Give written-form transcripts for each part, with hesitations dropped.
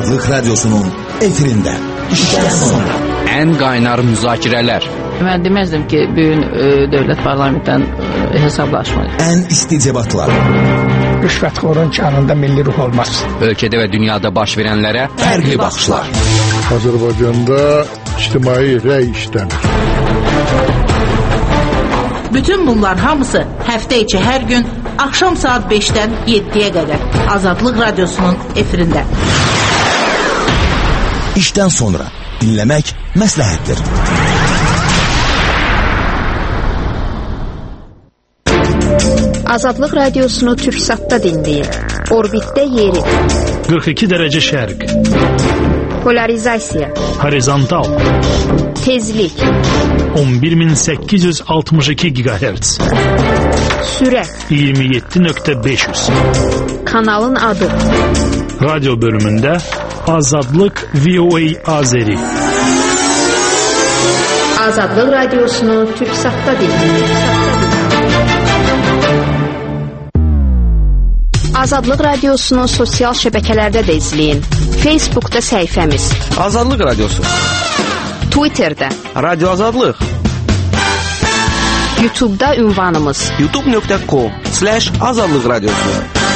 Azadlık Radyosu'nun efirinde. İşten sonra. En kaynar müzakirələr. Mən deməzdim ki, bugün dövlət parlamentdən hesablaşmalı. En isticebatlar. Rüşvətxorun canında milli ruh olmaz. Ölkədə və dünyada baş verənlərə Fərqli baxışlar. Azərbaycanda ictimai rəy işləmir. Bütün bunlar hamısı həftə içi hər gün axşam saat 5-dən 7-yə qədər Azadlıq Radyosu'nun efirində. İşten sonra dinlemek məsləhətdir. Azadlıq Radiosunu Türksat'ta dinləyin. Orbitdə yeri. 42 dərəcə şərq. Polarizasiya. Horizontal. Tezlik. 11862 GHz. Sürət. 27.500. Kanalın adı. Radyo bölümündə Azadlıq VOA Azeri. Azadlıq Radiosunu Türksat'ta dinləyin. Azadlıq Radiosunu sosial şəbəkələrdə də izləyin. Facebook'da səhifəmiz. Azadlıq Radyosu. Twitter'da. Radyo Azadlıq. YouTube'da ünvanımız. youtube.com/Azadlıq Radyosu.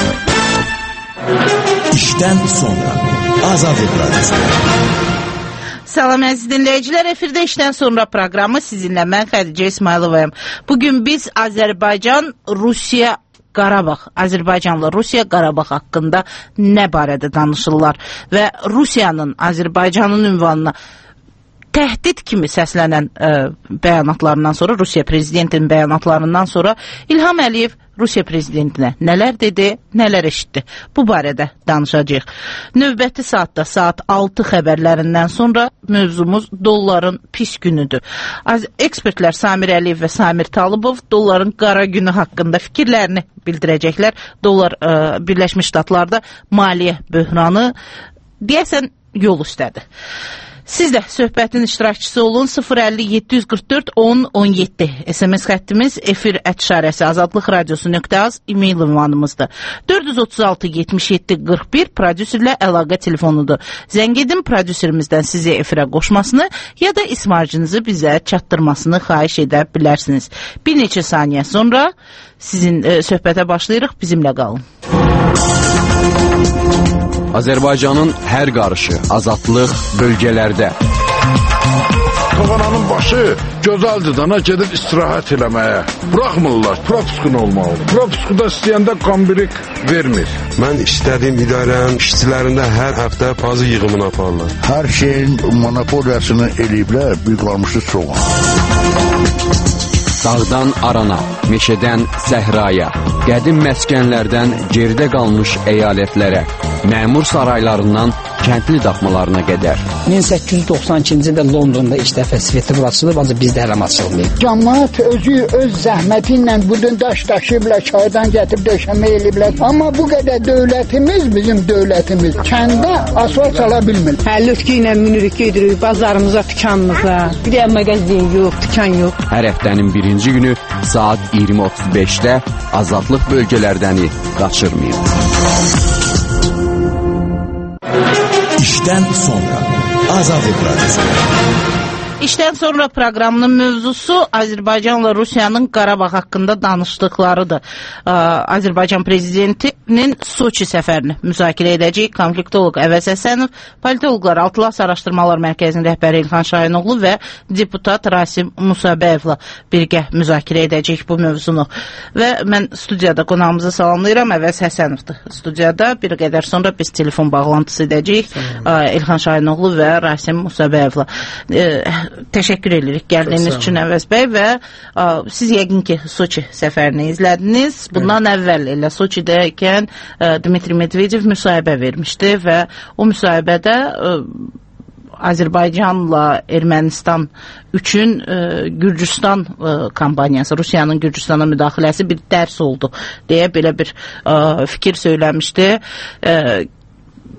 İşten sonra Azadlıq Radyosu. Salam əziz dinləyicilər, efirdə işdən sonra proqramı sizinlə mən Xədicə İsmayılovayım. Bugün biz Azərbaycan, Rusiya, Qarabağ, Azərbaycanla Rusiya Qarabağ haqqında nə barədə danışırlar və Rusiyanın Azərbaycanın ünvanına təhdid kimi səslənən bəyanatlarından sonra, Rusiya prezidentinin bəyanatlarından sonra İlham Əliyev Rusiya prezidentinə nələr dedi, nələr eşitdi? Bu barədə danışacağıq. Növbəti saatda saat 6 xəbərlərindən sonra mövzumuz dolların pis günüdür. Ekspertlər Samir Əliyev və Samir Talıbov dolların qara günü haqqında fikirlərini bildirəcəklər. Dollar Birləşmiş Ştatlarda maliyyə böhranı deyəsən yol üstədir. Siz də söhbətin iştirakçısı olun. 050-744-10-17 SMS xəttimiz, efir @ Azadlıq Radyosu.az e-mail ünvanımızdır. 436-77-41 prodüserlə əlaqə telefonudur. Zəng edin, prodüserimizdən sizi efirə qoşmasını ya da ismarcınızı bizə çatdırmasını xahiş edə bilərsiniz. Bir neçə saniyə sonra sizin söhbətə başlayırıq, bizimlə qalın. Azərbaycanın hər qarışı, azadlıq bölgələrdə. Kavananın başı gözəldir dana gedib istirahət eləməyə. Bıraxmırlar, propiskun olmalı. Propiskuda istəyəndə qambirik vermir. Mən istədiyim idarənin işçilərində hər həftə pazı yığımını aparırlar. Hər şeyin monopoliyasını eləyiblər, bir qalmışı çox. Dağdan arana, meşədən səhraya, qədim məskənlərdən geridə qalmış əyalətlərə, məmur saraylarından kəndli daxmalarına qədər. 1892-ci ildə Londonda ilk dəfə svetofor açılıb, ancaq bizdə hələm açılmayıb. Cəmaət özü öz zəhməti ilə budun daş daşıyıblar, çaydan gətirib döşəmə eləyiblər. Amma bu qədər dövlətimiz, bizim dövlətimiz kəndə asfalt çala bilmir. Lütki ilə minirik, gedirik bazarımıza, dükanımıza. Bir də mağazin yox, dükan yox. Hər həftənin birinci günü saat 20:35-də Azadlıq bölgələrdəni qaçırmayın. İşten sonra Azadlıq Radyosu. İşdən sonra proqramının mövzusu Azərbaycanla Rusiyanın Qarabağ haqqında danışdıqlarıdır. Azərbaycan prezidentinin Soçi səfərini müzakirə edəcək konfliktoloq Əvəz Həsənov, politoloqlar Atlas Araşdırmalar Mərkəzinin rəhbəri İlxan Şahinoğlu və deputat Rasim Musabəyevlə birgə müzakirə edəcək bu mövzunu. Və mən studiyada qonağımızı salamlayıram, Əvəz Həsənovdur studiyada. Bir qədər sonra biz telefon bağlantısı edəcəyik İlxan Şahinoğlu və Rasim Musabəyevlə. Təşəkkür edirik gəldiyiniz üçün Əvəz bəy və siz yəqin ki Soçi səfərini izlədiniz. Bundan əvvəl elə Soçidəykən Dmitri Medvedev müsahibə vermişdi və o müsahibədə Azərbaycanla Ermənistan üçün Gürcüstan kampaniyası, Rusiyanın Gürcüstana müdaxiləsi bir dərs oldu deyə belə bir fikir söyləmişdi.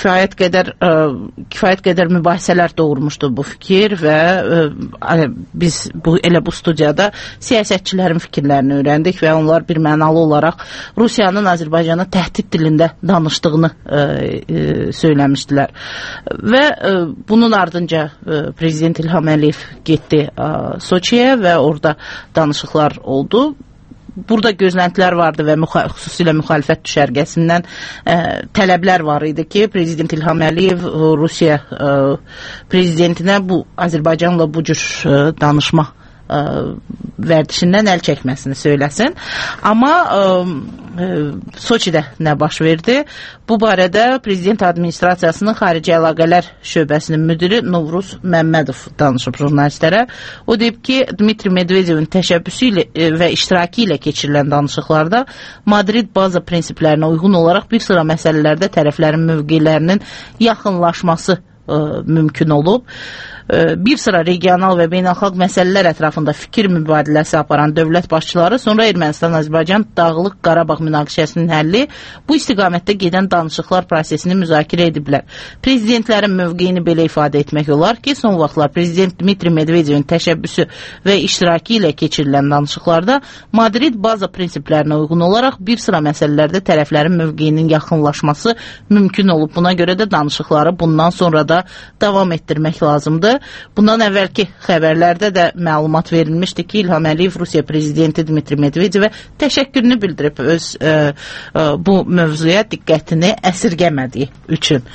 kifayət qədər mübahisələr doğurmuşdu bu fikir və biz elə bu studiyada siyasətçilərin fikirlərini öyrəndik və onlar birmənalı olaraq Rusiyanın Azərbaycana təhdid dilində danışdığını söyləmişdilər. Və bunun ardınca Prezident İlham Əliyev getdi Soçiyə və orada danışıqlar oldu. Burada gözləntilər vardı və xüsusilə müxalifət düşərgəsindən tələblər var idi ki, Prezident İlham Əliyev Rusiya prezidentinə bu Azərbaycanla bu cür danışma vərdişindən əl çəkməsini söyləsin. Amma Soçidə nə baş verdi? Bu barədə Prezident Administrasiyasının Xarici Əlaqələr Şöbəsinin müdiri Novruz Məmmədov danışıb jurnalistlərə. O deyib ki, Dmitri Medvedevin təşəbbüsü ilə və iştirakı ilə keçirilən danışıqlarda Madrid baza prinsiplərinə uyğun olaraq bir sıra məsələlərdə tərəflərin mövqelərinin yaxınlaşması mümkün olub. Bir sıra regional və beynəlxalq məsələlər ətrafında fikir mübadiləsi aparan dövlət başçıları sonra Ermənistan-Azərbaycan Dağlıq Qarabağ münaqişəsinin həlli bu istiqamətdə gedən danışıqlar prosesini müzakirə ediblər. Prezidentlərin mövqeyini belə ifadə etmək olar ki, son vaxtlar Prezident Dmitri Medvedevin təşəbbüsü və iştirakı ilə keçirilən danışıqlarda Madrid baza prinsiplərinə uyğun olaraq bir sıra məsələlərdə tərəflərin mövqeyinin yaxınlaşması mümkün olub. Buna görə də danışıqları bundan sonra da davam etdirmək lazımdır. Bundan əvvəlki xəbərlərdə də məlumat verilmişdi ki, İlham Əliyev Rusiya prezidenti Dmitri Medvedevə təşəkkürünü bildirib öz bu mövzuya diqqətini əsirgəmədiyi üçün.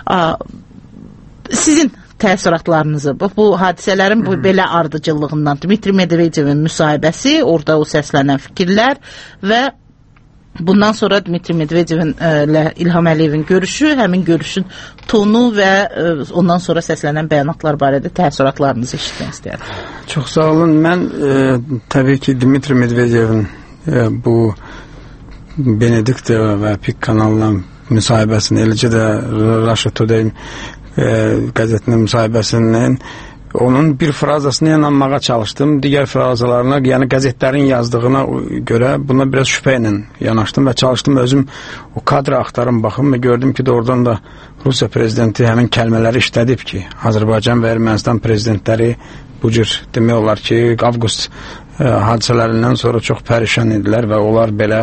Sizin təəssüratlarınızı, bu hadisələrin belə ardıcıllığından, Dmitri Medvedevin müsahibəsi, orada o səslənən fikirlər və bundan sonra Dmitri Medvedevin ilə İlham Əliyevin görüşü, həmin görüşün tonu və ondan sonra səslənən bəyanatlar barədə təəssüratlarınızı eşitmək istəyərəm. Çox sağ olun. Mən təbii ki, Dmitri Medvedevin bu Benedikt və PIK kanalına müsahibəsini, eləcə də Russia Today qəzetinin müsahibəsindən onun bir frazasına inanmağa çalışdım. Digər frazalarına, yəni qəzetlərin yazdığına görə buna biraz şübhə ilə yanaşdım və çalışdım özüm o kadrı axtarım baxım və gördüm ki, doğrudan da Rusiya prezidenti həmin kəlmələri işlədib ki, Azərbaycan və Ermənistan prezidentləri bu cür demək olar ki, avqust hadisələrindən sonra çox pərişan idilər və onlar belə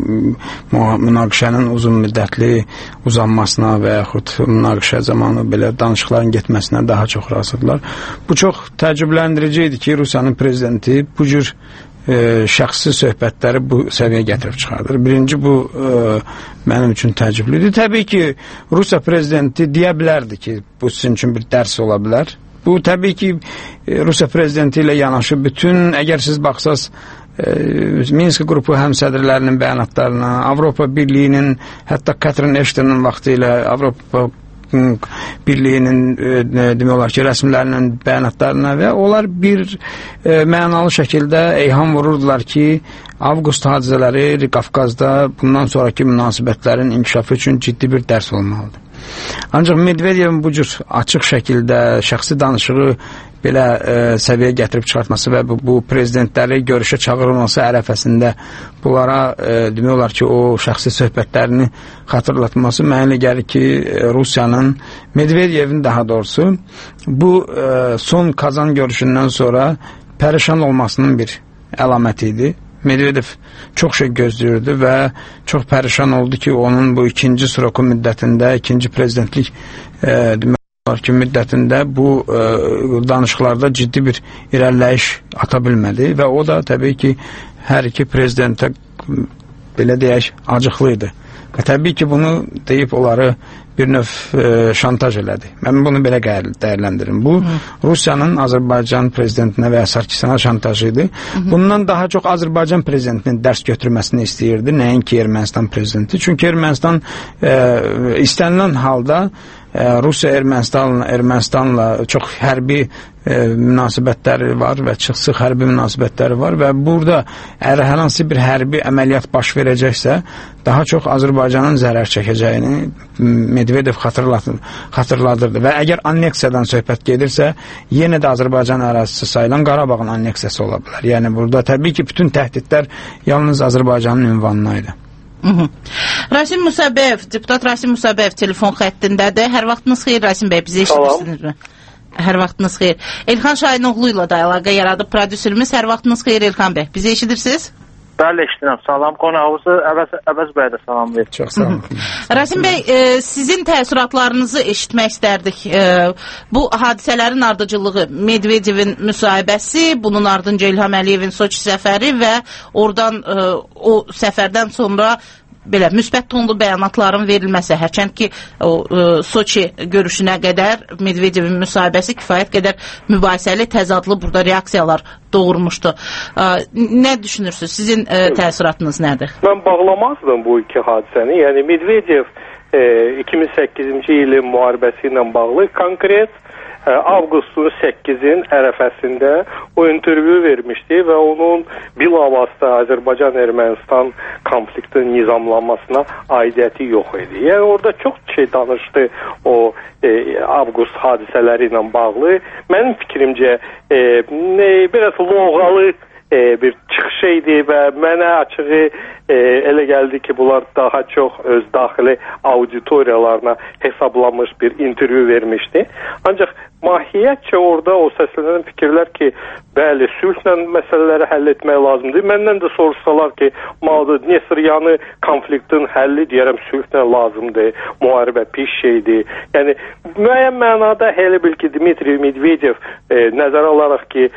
münaqişənin uzun müddətli uzanmasına və yaxud münaqişə zamanı belə danışıqların getməsinə daha çox razıdırlar. Bu çox təəccübləndirici idi ki, Rusiyanın prezidenti bu cür şəxsi söhbətləri bu səviyyəyə gətirib çıxardır. Birinci bu mənim üçün təəccüblüdür. Təbii ki, Rusiya prezidenti deyə bilərdi ki, bu sizin üçün bir dərs ola bilər. Bu təbii ki, Rusiya prezidenti ilə yanaşı bütün, əgər siz baxsaz Minsk qrupu həmsədrlərinin bəyanatlarına, Avropa Birliyinin, hətta Catherine Ashton'ın vaxtı ilə Avropa Birliyinin demək olar ki, rəsmilərinin bəyanatlarına və onlar bir mənalı şəkildə eyham vururdular ki, avqust hadisələri Qafqazda bundan sonraki münasibətlərin inkişafı üçün ciddi bir dərs olmalıdır. Ancaq Medvedevin bu cür açıq şəkildə şəxsi danışığı belə səviyyə gətirib çıxartması və bu prezidentləri görüşə çağırılması ərəfəsində bunlara demək olar ki, o şəxsi söhbətlərini xatırlatması mənə gəlir ki, Rusiyanın, Medvedevin daha doğrusu bu son Kazan görüşündən sonra pərişan olmasının bir əlaməti idi. Medvedev çox şey gözləyirdi və çox pərişan oldu ki, onun bu ikinci Sroku müddətində, ikinci prezidentlik müddətində bu danışıqlarda ciddi bir irəliləyiş ata bilmədi və o da təbii ki, hər iki prezidentə belə deyək, acıqlı idi. Və təbii ki, bunu deyib onları bir növ şantaj elədi. Mən bunu belə dəyərləndirim. Bu, Rusiyanın Azərbaycan prezidentinə və ya Sarkisyan'a şantajı idi. Bundan daha çox Azərbaycan prezidentinin dərs götürməsini istəyirdi, nəinki Ermənistan prezidenti. Çünki Ermənistan istənilən halda Rusiya Ermənistanla çox hərbi münasibətləri var və sıx hərbi münasibətləri var və burada əgər hər hansı bir hərbi əməliyyat baş verəcəksə, daha çox Azərbaycanın zərər çəkəcəyini Medvedev xatırladırdı və əgər anneksiyadan söhbət gedirsə, yenə də Azərbaycan ərazisi sayılan Qarabağın anneksiyası ola bilər. Yəni burada təbii ki, bütün təhdidlər yalnız Azərbaycanın ünvanına idi. Rasim Musabev, deputat Rasim Musabev telefon xəttindədir. Hər vaxtınız xeyir Rasim bəy, bizi eşidirsinizmi? Hər vaxtınız xeyir. Elxan Şahinoğlu ilə də əlaqə yaradıb prodüserimiz. Hər vaxtınız xeyir Elxan bəy, bizi eşidirsiniz? Bəli, eşidirəm. Salam qonağımızı Əvəz bəy də salam verir. Çox sağ olun. Rasim bəy, sizin təəssüratlarınızı eşitmək istərdik. Bu hadisələrin ardıcılığı, Medvedevin müsahibəsi, bunun ardınca İlham Əliyevin Soçi səfəri və oradan o səfərdən sonra belə müsbət tonlu bəyanatların verilməsi, hərçənd ki Soçi görüşünə qədər Medvedevin müsahibəsi kifayət qədər mübahisəli, təzadlı burada reaksiyalar doğurmuşdu. Nə düşünürsünüz? Sizin təəssüratınız nədir? Mən bağlamazdım bu iki hadisəni. Yəni Medvedev 2008-ci ilin müharibəsi ilə bağlı konkret avqustun 8-in ərəfəsində o intervyu vermişdi və onun bilavasitə Azərbaycan-Ermənistan konfliktinin nizamlanmasına aidiyyəti yox idi. Yəni orada çox şey danışdı o avqust hadisələri ilə bağlı. Mənim fikrimcə biraz loğalı bir çıxış idi və mənə açığı elə gəldi ki, bunlar daha çox öz daxili auditoriyalarına hesablanmış bir intervyu vermişdi. Ancaq mahiyyətcə orada o səslənən fikirlər ki, bəli, sülhlə məsələləri həll etmək lazımdır. Məndən də soruşsalar ki, Dnestryanı konfliktin həlli deyərəm sülhlə lazımdır, müharibə pis şeydir. Yəni, müəyyən mənada elə bil ki, Dmitri Medvedev nəzərə alaraq ki,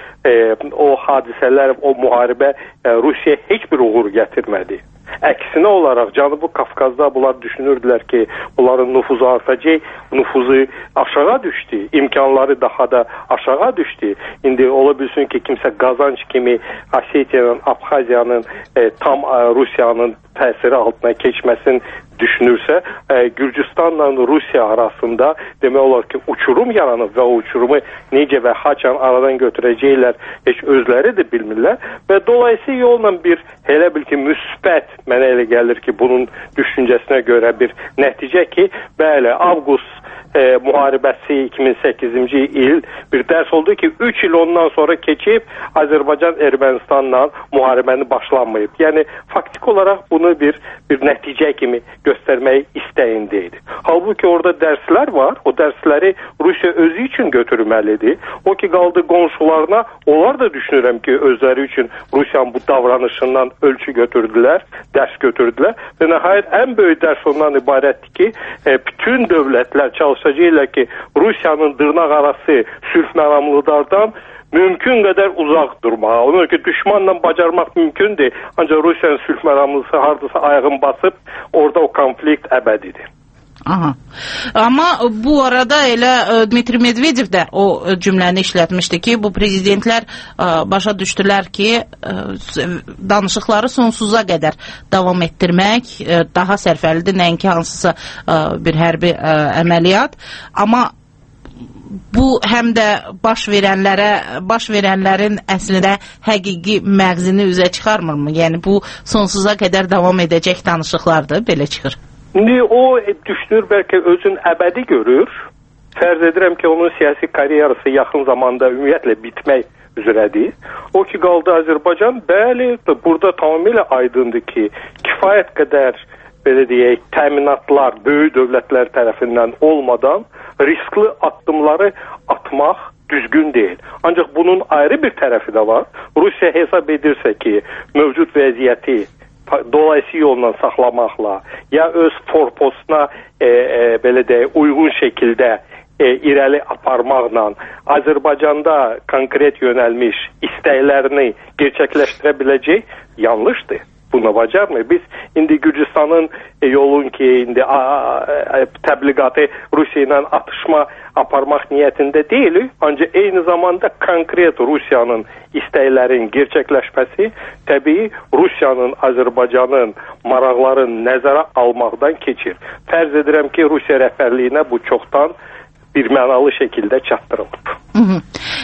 o hadisələr, o müharibə Rusiyaya heç bir uğur gətirmədi. Əksinə olaraq Cənubi Qafqazda bunlar düşünürdülər ki, bunların nüfuzu artacaq, nüfuzu aşağı düşdü, imkanları daha da aşağı düşdü. İndi ola bilsin ki, kimsə qazanc kimi Osetiyanın, Abxaziyanın tam Rusiyanın təsiri altına keçməsin düşünürsə, Gürcüstanla Rusiya arasında demək olar ki, uçurum yaranıb və o uçurumu necə və haçan aradan götürəcəklər heç özləri də bilmirlər və dolayısıyla yolla bir elə bil ki, müsbət, mənə elə gəlir ki, bunun düşüncəsinə görə bir nəticə ki, bəli, avqust müharibəsi 2008-ci il bir dərs oldu ki, 3 il ondan sonra keçib Azərbaycan Ermənistanla müharibəni başlanmayıb. Yəni, faktik olaraq bunu bir nəticə kimi göstərmək istəyindeydi. Halbuki orada dərslər var, o dərsləri Rusiya özü üçün götürməlidir. O ki, qaldı qonşularına, onlar da düşünürəm ki, özləri üçün Rusiyanın bu davranışından ölçü götürdülər, dərs götürdülər və nəhayət ən böyük dərs ondan ibarətdir ki, bütün dövlətlər çalışacaqlar ki, Rusiyanın dırnaq arası sülh məramlılardan mümkün qədər uzaq durmağa. Onu ki, düşmanla bacarmaq mümkündür, ancaq Rusiyanın sülh məramlısı hardasa ayağın basıb, orada o konflikt əbədidir. Aha. Amma bu arada elə Dmitri Medvedev də o cümləni işlətmişdi ki, bu prezidentlər başa düşdülər ki, danışıqları sonsuza qədər davam etdirmək daha sərfəlidir, nəinki hansısa bir hərbi əməliyyat. Amma bu həm də baş verənlərin əslində həqiqi məğzini üzə çıxarmırmı? Yəni bu sonsuza qədər davam edəcək danışıqlardır, belə çıxır. İndi o düşünür, bəlkə özün əbədi görür. Fərz edirəm ki, onun siyasi karyerası yaxın zamanda ümumiyyətlə bitmək üzrədir. O ki, qaldı Azərbaycan, bəli, burada tamamilə aydındır ki, kifayət qədər, belə deyək, təminatlar böyük dövlətlər tərəfindən olmadan riskli addımları atmaq düzgün deyil. Ancaq bunun ayrı bir tərəfi də var. Rusiya hesab edirsə ki, mövcud vəziyyəti dolayısıyla yolla saxlamaqla ya öz forposuna belə deyək, uyğun şəkildə irəli aparmaqla Azərbaycanda konkret yönəlmiş istəklərini gerçəkləşdirə biləcək, yanlışdır. Buna bacarmır. Biz indi Gürcüstanın yolun ki, indi təbliğatı Rusiya ilə atışma aparmaq niyyətində deyilik. Ancaq eyni zamanda konkret Rusiyanın istəklərin gerçəkləşməsi təbii Rusiyanın, Azərbaycanın maraqlarını nəzərə almaqdan keçir. Fərz edirəm ki, Rusiya rəhbərliyinə bu çoxdan bir mənalı şəkildə çatdırılıb.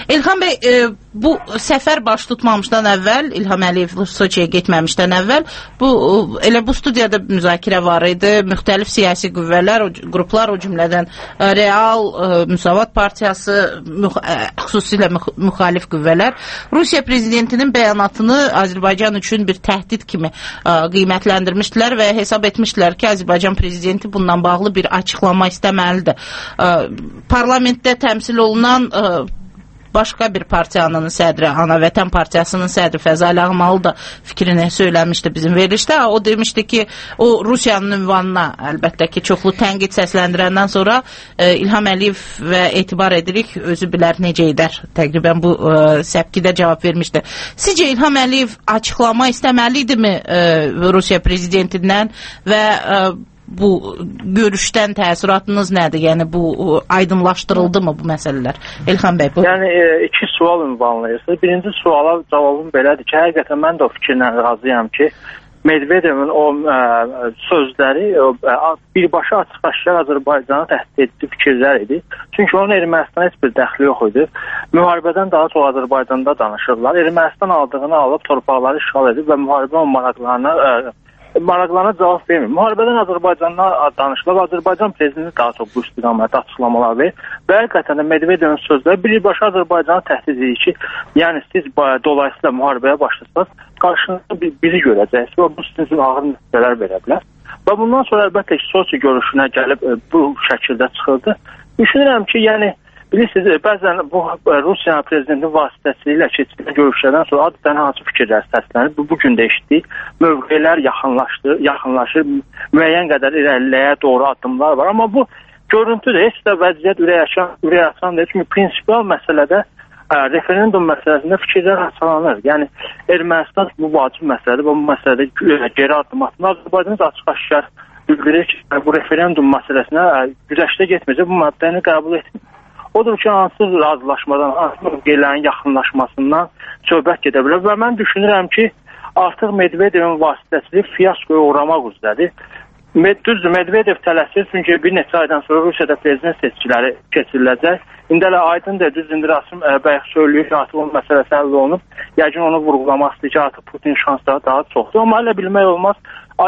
İlham bəy, bu səfər baş tutmamışdan əvvəl, İlham Əliyev Soçiyə getməmişdən əvvəl elə bu studiyada müzakirə var idi. Müxtəlif siyasi qüvvələr, qruplar, o cümlədən Real, Müsavat Partiyası, xüsusilə müxalif qüvvələr Rusiya prezidentinin bəyanatını Azərbaycan üçün bir təhdid kimi qiymətləndirmişdilər və hesab etmişdilər ki, Azərbaycan prezidenti bundan bağlı bir açıqlama istəməlidir. Parlamentdə təmsil olunan başqa bir partiyanın sədri, Ana Vətən Partiyasının sədri Fəzal Ağmalı da fikrini söyləmişdi bizim verilişdə. O demişdi ki, o Rusiyanın ünvanına əlbəttə ki, çoxlu tənqid səsləndirəndən sonra İlham Əliyev və etibar edirik, özü bilər necə edər. Təqribən bu səpkidə cavab vermişdi. Sizcə İlham Əliyev açıqlama istəməliydimi Rusiya prezidentindən və bu görüşdən təəssüratınız nədir? Yəni bu aydınlaşdırıldı mı bu məsələlər? İlham bəy, buyurun. Yəni iki sual ünvanlayırsınız. Birinci suala cavabım belədir ki, həqiqətən mən də o fikirlə razıyam ki, Medvedevin o sözləri birbaşa açıq-aşkar Azərbaycanı təhdid edici fikirlər idi. Çünki onun Ermənistana heç bir dəxli yox idi. Müharibədən daha çox Azərbaycanda danışırlar. Ermənistan aldığını alıb torpaqları işğal edib və müharibə maraqlarına cavab vermir. Müharibədən Azərbaycandan danışılır. Azərbaycan prezidenti daha çox bu istiqamətdə açıqlamalar verir. Və həqiqətən də Medvedevin sözləri birbaşa Azərbaycanı təhdid edir ki, yəni siz dolayısıyla müharibəyə başlasanız, qarşınızda biri görəcəksiniz və bu sizin ağır nəticələr verə bilər. Və bundan sonra əlbəttə ki, Soçi görüşünə gəlib bu şəkildə çıxırdı. Düşünürəm ki, yəni bilirsiniz, bəzən bu Rusiya prezidenti vasitəsilə keçirilən görüşlərdən sonra adətən hansı fikirlər səslənir? Bu gün də eşitdik. Mövqelər yaxınlaşır, müəyyən qədər irəliləyə doğru addımlar var. Amma bu görüntüdə heç də vəziyyət ürəkaçan deyil. Çünki prinsipal məsələdə referendum məsələsində fikirlər haçalanır. Yəni Ermənistan bu vacib məsələdir və bu məsələdə geri addım atmaq Azərbaycanın açıq-aşkar bildirir ki, bu referendum məsələsinə güzəştə getməyəcək, bu maddəni qəbul etmir. Odur ki, hansı razılaşmadan, hansı mövqelərin yaxınlaşmasından söhbət gedə bilər və mən düşünürəm ki, artıq Medvedevin vasitəsilə fiyaskoya uğramaq üzrədir. Düzdür, Medvedev tələsir, çünki bir neçə aydan sonra Rusiyada prezident seçkiləri keçiriləcək. İndi elə aydındır, düzdür, Rasim Bəyək söylüyor ki, artıq onun məsələsi həll olunub. Yəqin onu vurğulamaq istəyir ki, artıq Putin şansları daha çoxdur. Amma elə bilmək olmaz,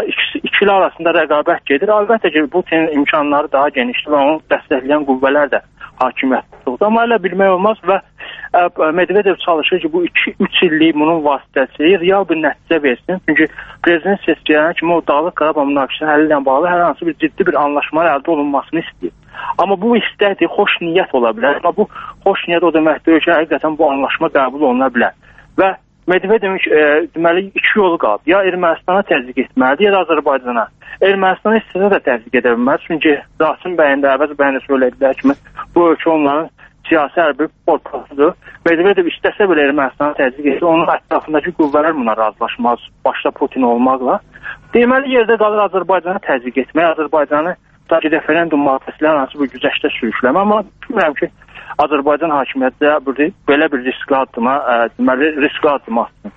ikili arasında rəqabət gedir. Əlbəttə ki, Putinin imkanları daha genişdir və onu dəstəkləyən qüvvələr də hakimiyyətlidir. Amma elə bilmək olmaz və Medvedev çalışır ki, bu 3 illik bunun vasitəsilə real bir nəticə versin. Çünki prezident seçkilərinə kimi o Dağlıq Qarabağ münaqişəsinin həlli ilə bağlı hər hansı bir ciddi bir anlaşma əldə olunmasını istəyir. Amma bu istəkdir, xoş niyyət ola bilər. Amma bu xoş niyyət o deməkdir ki, həqiqətən bu anlaşma qəbul oluna bilər. Və Medvedevin deməli iki yolu qalıb. Ya Ermənistana təzyiq etməlidir, ya da Azərbaycana. Ermənistana istəsə də təzyiq edə bilməz. Çünki Rasim bəyin də, Əvəz bəyin də söylədilər kimi bu ölkə onların siyasi hərbi portföyüdür. Medvedev istəsə belə Ermənistana təzyiq edir. Onun ətrafındakı qüvvələr buna razılaşmaz, başda Putin olmaqla. Deməli yerdə qalır Azərbaycanı təzyiq etmək, Azərbaycanı sadəcə referendum maddəsilə hansı bir güzəştə sürükləmə. Amma düşünürəm ki, Azərbaycan hakimiyyəti belə bir riskli addıma atsın.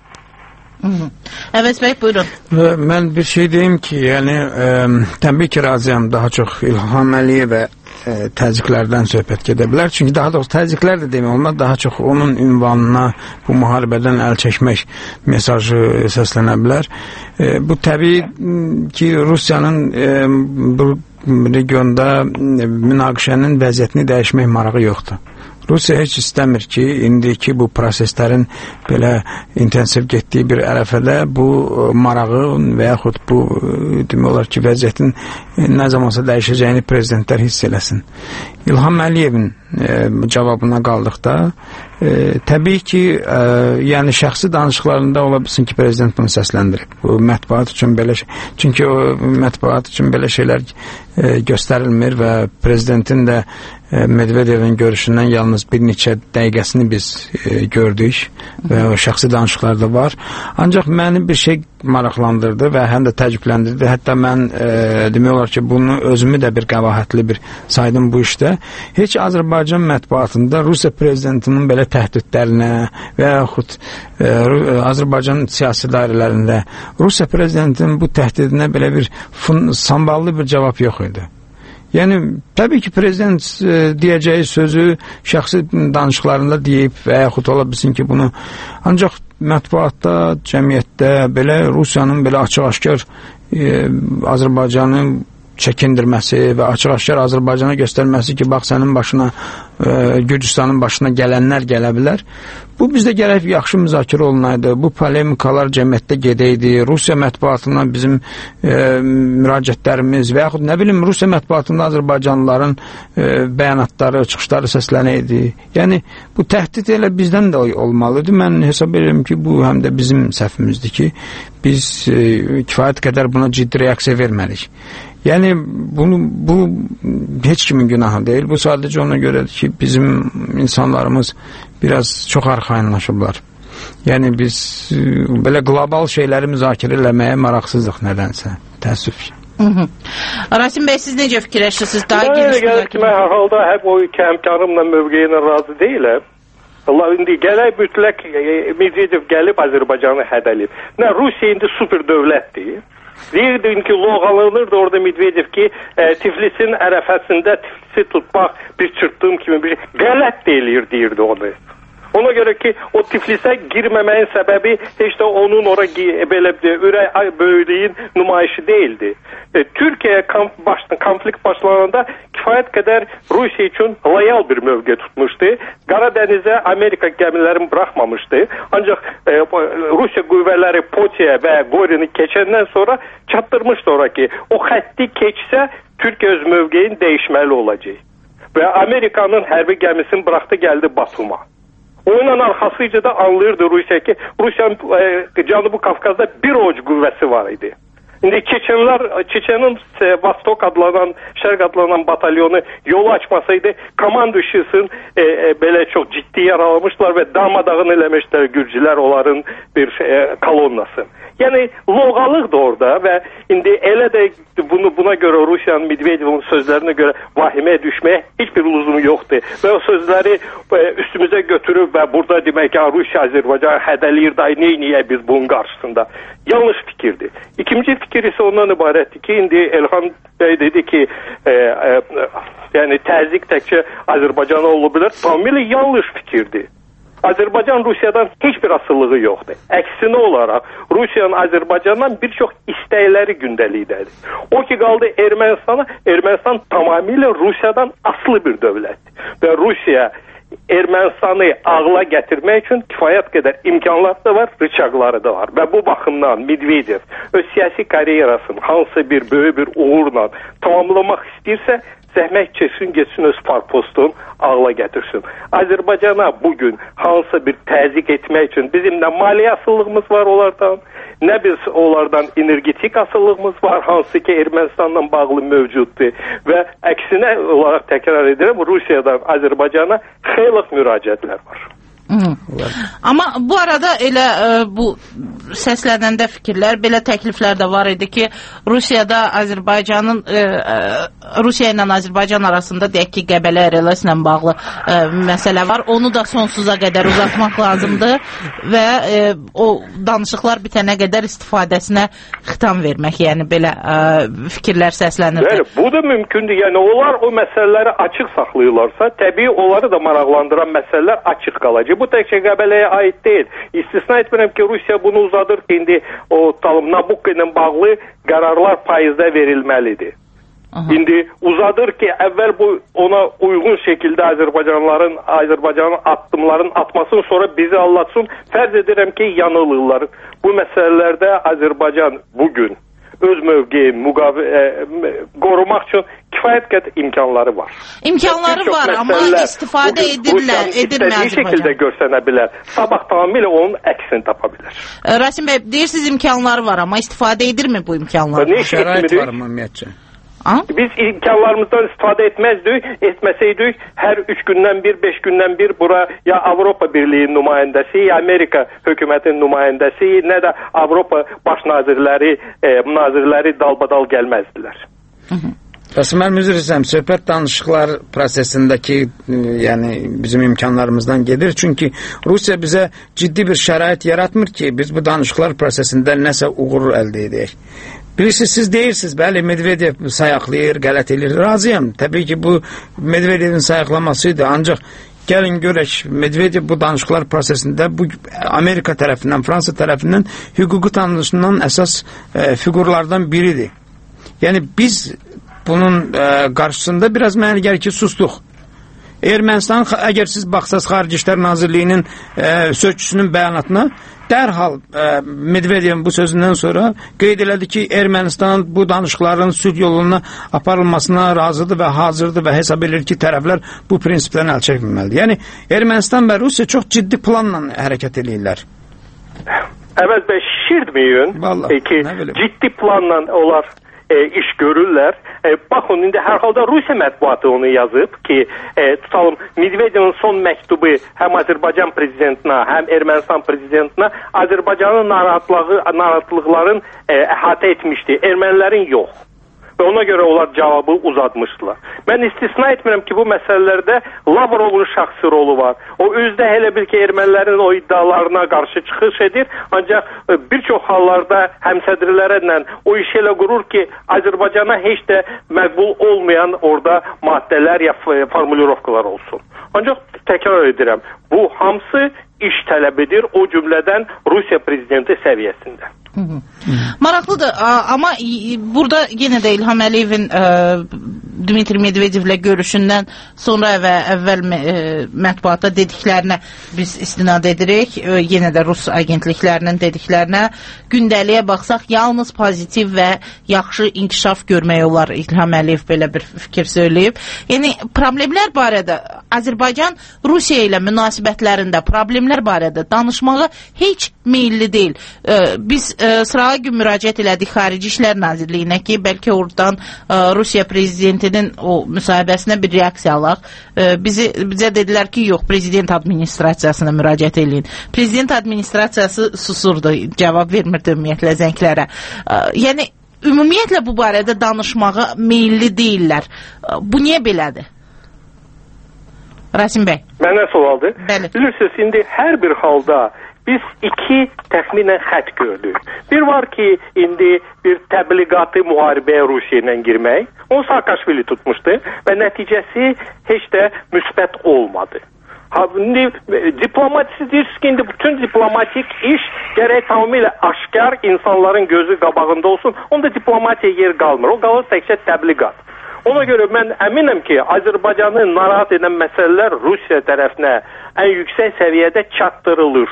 Əvəz bəy, buyurun. Mən bir şey deyim ki, yəni təbii ki, razıyam, daha çox İlham Əliyevə təzyiqlərdən söhbət gedə bilər. Çünki daha doğrusu təzyiqlər də demək olmaz, daha çox onun ünvanına bu müharibədən əl çəkmək mesajı səslənə bilər. Bu təbii ki, Rusiyanın bu regionda münaqişənin vəziyyətini dəyişmək marağı yoxdur. Rusiya heç istəmir ki, indiki bu proseslərin belə intensiv getdiyi bir ərəfədə bu marağı və yaxud bu demək olar ki, vəziyyətin nə zamansa dəyişəcəyini prezidentlər hiss eləsin. İlham Əliyevin cavabına qaldıqda təbii ki, yəni şəxsi danışıqlarında ola bilsin ki, prezident bunu səsləndirib. Bu mətbuat üçün belə çünki o mətbuat üçün belə şeylər göstərilmir və prezidentin də Medvedevin görüşündən yalnız bir neçə dəqiqəsini biz gördük və o şəxsi danışıqlarda var. Ancaq məni bir şey maraqlandırdı və həm də təəccübləndirdi. Hətta mən demək olar ki, bunu özümü də bir qəbahətli bir saydım bu işdə. Heç Azərbaycan mətbuatında Rusiya prezidentinin belə təhdidlərinə və yaxud Azərbaycan siyasi dairələrində Rusiya prezidentinin bu təhdidinə belə bir samballı bir cavab yox idi. Yəni təbii ki, prezident deyəcəyi sözü şəxsi danışıqlarında deyib və yaxud ola bilsin ki, bunu ancaq mətbuatda, cəmiyyətdə belə Rusiyanın belə açıq-aşkar Azərbaycanı çəkindirməsi və açıq-aşkar Azərbaycana göstərməsi ki, bax sənin başına Gürcüstanın başına gələnlər gələ bilər. Bu bizdə gərək yaxşı müzakirə olunaydı. Bu polemikalar cəmiyyətdə gedəydi. Rusiya mətbuatından bizim müraciətlərimiz və yaxud nə bilim Rusiya mətbuatında Azərbaycanlıların bəyanatları, çıxışları səslənəydi. Yəni bu təhdid elə bizdən də olmalıdır. Mən hesab edirəm ki, bu həm də bizim səhvimizdir ki, biz kifayət qədər buna ciddi reaksiya verməlik. Yəni bu heç kimin günahı deyil. Bu sadəcə ona görədir ki, bizim insanlarımız biraz çox arxayınlaşıblar. Yəni biz belə qlobal şeyləri müzakirə eləməyə maraqsızdıq nədənsə. Təəssüf ki. Rasim bəy, siz necə fikirləşirsiniz? Daha gəlir ki, mən hər halda hep o iki həmkarımla mövqeyinə razı deyiləm. Allah indi gələk mütləq Medvedev gəlib Azərbaycanı hədəlib. Nə Rusiya indi super dövlətdir. Deyirdim ki, loğalanırdı orada Medvedev ki, Tiflisin ərəfəsində Tiflisi tutmaq bir çırptığım kimi bir şey. Qələt deyilir, deyirdi onu. Ona görə ki, o Tiflisə girməməyin səbəbi heç də onun ora belə ürək böyüklüyün nümayişi deyildi. Türkiye konflikt başlananda kifayət qədər Rusiya üçün loyal bir mövqe tutmuşdu. Qaradənizə Amerika gəmilərini bırakmamışdı. Ancaq Rusiya qüvvələri Potiyə və Gorini keçəndən sonra çatdırmışdı ora ki, o xətti keçsə Türkiye öz mövqeyin dəyişməli olacaq. Və Amerikanın hərbi gəmisini bıraktı, gəldi Batum'a. Onun arxasıca da anlayırdı Rusiya ki, Rusiyanın Cənubi Qafqazda bir oc qüvvəsi var idi. İndi Çeçenin Vostok adlanan, Şərq adlanan batalyonu yolu açmasaydı, Komanduşisin belə çox ciddi yaralamışlar və darmadağın eləmişlər Gürcülər onların bir kolonnası. Yəni loğalıq da orada və indi elə də buna görə Rusiyanın Medvedev'in sözlərinə görə vahimə düşməyə heç bir lüzumu yoxdur. Və o sözləri üstümüzə götürüb və burada demək ki, Rusiya Azərbaycan hədəliyir da, neyniyək biz bunun qarşısında. Yanlış fikirdir. İkinci fikir ise ondan ibarətdir ki, indi Elhan Bey dedi ki, yəni təzyiq təkcə Azərbaycana ola bilər. Tamamilə yanlış fikirdir. Azərbaycan Rusiyadan heç bir asıllığı yoxdur. Əksinə olaraq Rusiyanın Azərbaycandan bir çox istəkləri gündəlikdədir. O ki qaldı Ermənistan tamamilə Rusiyadan asılı bir dövlətdir. Və Rusiya Ermənistanı ağla gətirmək üçün kifayət qədər imkanları da var, rıçaqları da var. Və bu baxımdan Medvedev öz siyasi karyerasını hansı bir böyük bir uğurla tamamlamaq istəyirsə, zəhmət geçsin öz farpostun ağla gətirsin. Azərbaycana bugün hansı bir təzyiq etmək üçün bizim nə maliyyə asıllığımız var onlardan, nə biz onlardan energetik asıllığımız var, hansı ki Ermənistanla bağlı mövcuddur və əksinə olaraq təkrar edirəm, Rusiyadan Azərbaycana xeyli müraciətlər var. Amma bu arada elə bu səslənəndə fikirlər, belə təkliflər də var idi ki, Rusiya ilə Azərbaycan arasında deyək ki, Qəbələ RLS ilə bağlı məsələ var. Onu da sonsuza qədər uzatmaq lazımdır və o danışıqlar bitənə qədər istifadəsinə xitam vermək, yəni belə fikirlər səslənirdi. Yəni, bu da mümkündür. Yəni, onlar o məsələləri açıq saxlayırlarsa, təbii onları da maraqlandıran məsələlər açıq qalacaq. Bu təkcə Qəbələyə aid deyil. İstisna etmirəm ki, Rusiya bunu uzadır ki, indi o Nabucco ilə bağlı qərarlar faizdə verilməlidir. İndi uzadır ki, əvvəl bu ona uyğun şəkildə Azərbaycanın addımların atmasın, sonra bizi anlatsın. Fərz edirəm ki, yanılırlar. Bu məsələlərdə Azərbaycan bugün öz mövqeyi qorumaq üçün kifayət qədər imkanları var. İmkanları var, amma istifadə edirlər İstədiyi şəkildə görsənə bilər. Sabah tamamilə onun əksini tapa bilər. Rasim bəy, deyirsiniz imkanları var, amma istifadə edirmi bu imkanlar? Şərait var ümumiyyətcə. Biz imkanlarımızdan istifadə etməsəydik, hər 3 gündən bir, 5 gündən bir bura ya Avropa Birliği'nin nümayəndəsi, ya Amerika hökumətinin nümayəndəsi, nə də Avropa baş nazirləri dalbadal gəlməzdilər. Rasim müzir isəm, söhbət danışıqlar prosesindəki yəni bizim imkanlarımızdan gedir. Çünki Rusiya bizə ciddi bir şərait yaratmır ki, biz bu danışıqlar prosesində nəsə uğur əldə edək. Bilirsiniz, siz deyirsiniz, bəli, Medvedev sayaqlayır, qələt edir. Razıyam. Təbii ki, bu Medvedevin sayaqlamasıydı. Ancaq gəlin görək, Medvedev bu danışıqlar prosesində bu Amerika tərəfindən, Fransa tərəfindən hüquqi tanınışından əsas fiqurlardan biridir. Yəni biz bunun qarşısında biraz mənə gəlir ki, sustuq. Ermənistan, əgər siz baxsaz Xarici İşlər Nazirliyinin sözçüsünün bəyanatına, dərhal Medvedevin bu sözündən sonra qeyd elədi ki, Ermənistan bu danışıqların sülh yoluna aparılmasına razıdır və hazırdır və hesab edir ki, tərəflər bu prinsipdən əl çəkməməlidir. Yəni, Ermənistan və Rusiya çox ciddi planla hərəkət edirlər. Evet, ben şişirtmeyin ki, ciddi planla onlar iş görürlər. Baxın, indi hər halda Rusiya mətbuatı onu yazıb ki, tutalım, Medvedevin son məktubu həm Azərbaycan prezidentinə, həm Ermənistan prezidentinə Azərbaycanın narahatlıqların əhatə etmişdi, ermənilərin yox. Və ona görə onlar cavabı uzatmışdılar. Mən istisna etmirəm ki, bu məsələlərdə Lavrovun şəxsi rolu var. O özdə elə bil ki, ermənilərin o iddialarına qarşı çıxış edir. Ancaq bir çox hallarda həmsədrilərlə o iş elə qurur ki, Azərbaycana heç də məqbul olmayan orada maddələr ya formulirovkalar olsun. Ancaq təkrar edirəm, bu hamısı iş tələb edir, o cümlədən Rusiya prezidenti səviyyəsində. Maraqlıdır, amma burada yenə də İlham Əliyevin Dmitri Medvedevlə görüşündən sonra və əvvəl mətbuata dediklərinə biz istinad edirik. Yenə də Rus agentliklərinin dediklərinə gündəliyə baxsaq, yalnız pozitiv və yaxşı inkişaf görmək olar. İlham Əliyev belə bir fikir söyləyib. Yəni, problemlər barədə, Azərbaycan Rusiya ilə münasibətlərində problemlər barədə danışmağa heç meyilli deyil. Biz sırağa gün müraciət elədik Xarici İşlər Nazirliyinə ki, bəlkə oradan Rusiya prezidentinin o müsahibəsinə bir reaksiya alaq. Bizə dedilər ki, yox, prezident administrasiyasına müraciət eləyin. Prezident administrasiyası susurdu, cavab vermirdi ümumiyyətlə zənglərə. Yəni, ümumiyyətlə bu barədə danışmağa meyilli deyirlər. Bu niyə belədir? Rasim bəy. Mənə sualdır. Bəli. Bilirsiniz, indi hər bir halda biz iki təxminən xət gördük. Bir var ki, indi bir təbliğatı müharibəyə Rusiya ilə girmək. Onu Saakashvili tutmuşdu və nəticəsi heç də müsbət olmadı. İndi diplomatisiz deyirsiniz ki, indi bütün diplomatik iş gərək tamamilə aşkar insanların gözü qabağında olsun. Onda diplomatiya yer qalmır. O qalır təkcə təbliğat. Ona görə mən əminəm ki, Azərbaycanı narahat edən məsələlər Rusiya tərəfinə ən yüksək səviyyədə çatdırılır.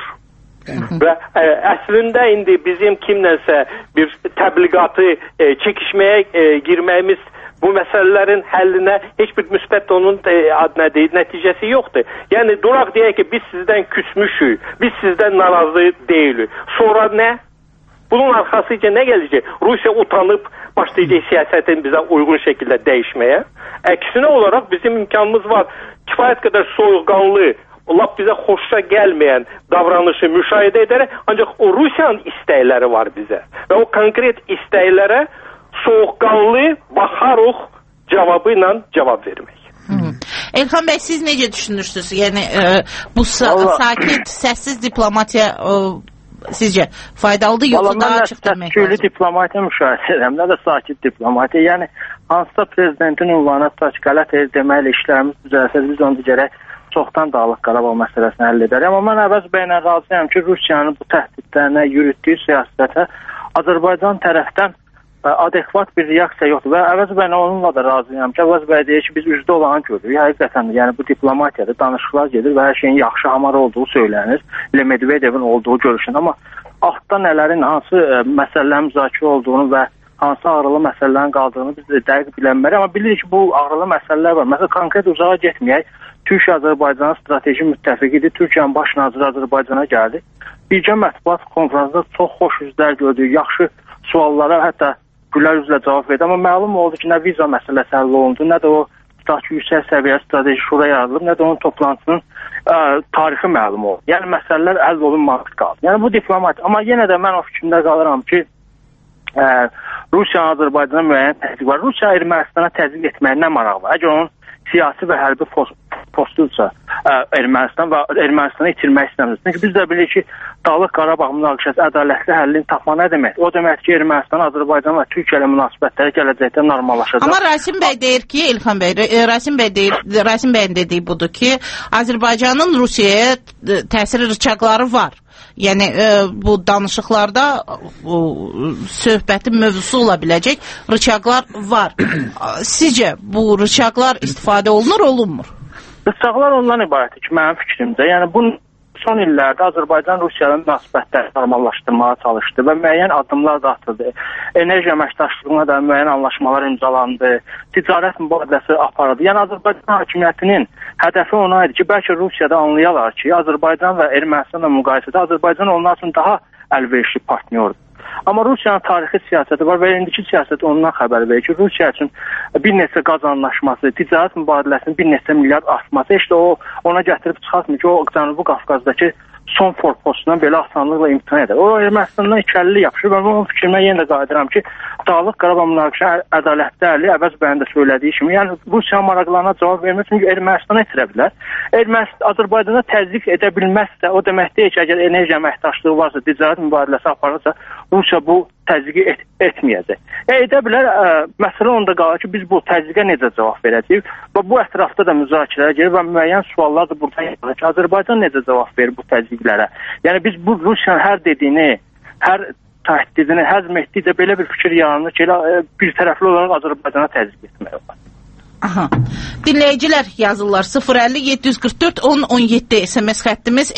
Və əslində indi bizim kimlənsə bir təbliğatı çəkişməyə girməyimiz bu məsələlərin həllinə heç bir müsbət onun nəticəsi yoxdur. Yəni duraq deyək ki, biz sizdən küsmüşük, biz sizdən narazı deyilik. Sonra nə? Bunun arxasıca nə gələcək? Rusiya utanıb başlayacaq siyasətin bizə uyğun şəkildə dəyişməyə. Əksinə olaraq bizim imkanımız var. Kifayət qədər soyuqqanlı, lap bizə xoşa gəlməyən davranışı müşahidə edərək, ancaq o Rusiyanın istəkləri var bizə. Və o konkret istəklərə soğuqqanlı baxarıq cavabı ilə cavab vermək. Elxan bəy, siz necə düşünürsünüz? Yəni, bu sakit, səssiz diplomatiya sizcə faydalıdır, yoxsa daha açıq demək lazım? Mən diplomatiya müşahidə edirəm, nə də sakit diplomatiya. Yəni, hansısa prezidentin ünvanı tutaq, qələt deməklə işlərimiz düzəlsə, biz onu digərək çoxdan Dağlıq Qarabağ məsələsini həll edərik. Amma mən Əvəz bəylə razıyam ki, Rusiyanın bu təhdidlərinə, yürütdüyü siyasətə Azərbaycan tərəfdən adekvat bir reaksiya yoxdur. Və Əvəz bəylə onunla da razıyam ki, Əvəz bəy deyir ki, biz üzdə olanı görürük. Həqiqətən də, yəni bu diplomatiyada danışıqlar gedir və hər şeyin yaxşı, hamar olduğu söylənir. Ilə Medvedevin olduğu görüşün. Amma altda nələrin, hansı məsələlərin müzakirə olduğunu və hansı ağrılı məsələlərin qaldığını biz də dəqiq bilənmərik. Amma bilirik ki, bu ağrılı məsələlər var. Məsələn, konkret uzağa getməyək. Türkiyə Azərbaycanın strateji müttəfiqidir. Türkiyənin baş naziri Azərbaycana gəldi. Birgə mətbuat konferansında çox xoş üzlər gördük, yaxşı suallara hətta gülər üzlə cavab verdi. Amma məlum oldu ki, nə viza məsələsi həll olundu, nə də o yüksək səviyyə strateji şura yaradılıb, nə də onun toplantısının tarixi məlum oldu. Yəni məsələlər həll olunmamış qaldı. Yəni bu diplomat. Amma yenə də mən o fikrimdə qalıram ki, Rusiyanın Azərbaycana müəyyən təzyiq var. Rusiya Ermənistana təzyiq etməyə nə maraq var? Əgər onun siyasi və hərbi postudursa, Ermənistan və Ermənistanı itirmək istəmirik. Çünki biz də bilirik ki, Dağlıq Qarabağ münaqişəsi ədalətli həllini tapma nə demək? O demək ki, Ermənistan, Azərbaycan və Türkiyə ilə münasibətləri gələcəkdə normallaşacaq. Amma Rasim bəy deyir ki, İlxan bəy, Rasim bəyin dediyi budur ki, Azərbaycanın Rusiyaya təsir rıçaqları var. Yəni bu danışıqlarda söhbətin mövzusu ola biləcək rıçaqlar var. Sizcə bu rıçaqlar istifadə olunur, olunmur? Rıçaqlar ondan ibarətdir ki, mənim fikrimcə. Yəni bu son illərdə Azərbaycan Rusiya ilə münasibətləri normallaşdırmağa çalışdı və müəyyən addımlar da atıldı. Enerji əməkdaşlığına da müəyyən anlaşmalar imzalandı, ticarət mübadiləsi aparıldı. Yəni Azərbaycan hakimiyyətinin hədəfi ona idi ki, bəlkə Rusiyada anlayalar ki, Azərbaycan və Ermənistanla müqayisədə Azərbaycan onlar üçün daha əlverişli partnyordur. Amma Rusiyanın tarixi siyasəti var və indiki siyasət ondan xəbər verir ki, Rusiya üçün bir neçə qaz anlaşması, ticarət mübadiləsinin bir neçə milyard artması, işte o ona gətirib çıxartmır ki, o Cənubi Qafqazdakı son forpostundan belə asanlıqla imtina edir. O Ermənistandan ikəlli yapışır və onun fikrimə yenə də qayıdıram ki, Dağlıq Qarabağ münaqişə ədalətli həlli əvvəz bəyin də söylediyi kimi, yəni Rusiya maraqlarına cavab vermir, çünki Ermənistana itirə bilər. Azərbaycana təzyiq edə bilməzsə, o demək deyil ki, əgər enerji əməkdaşlığı varsa, ticarət mübadiləsi aparırsa, Rusiya bu təzyiqi etməyəcək. Edə bilər, məsələ onda qalır ki, biz bu təzyiqə necə cavab verəcəyik və bu ətrafda da müzakirəyə gelir və müəyyən suallar da buradan yaranır ki, Azərbaycan necə cavab verir bu təzyiqlərə? Yəni biz bu Rusiyanın hər dediyini, hər təhdidini həzm etdikcə belə bir fikir yaranır ki, bir tərəfli olaraq Azərbaycana təzyiq etmək olar. Aha. Dinləyicilər yazırlar 050 744 1017 SMS xəttimiz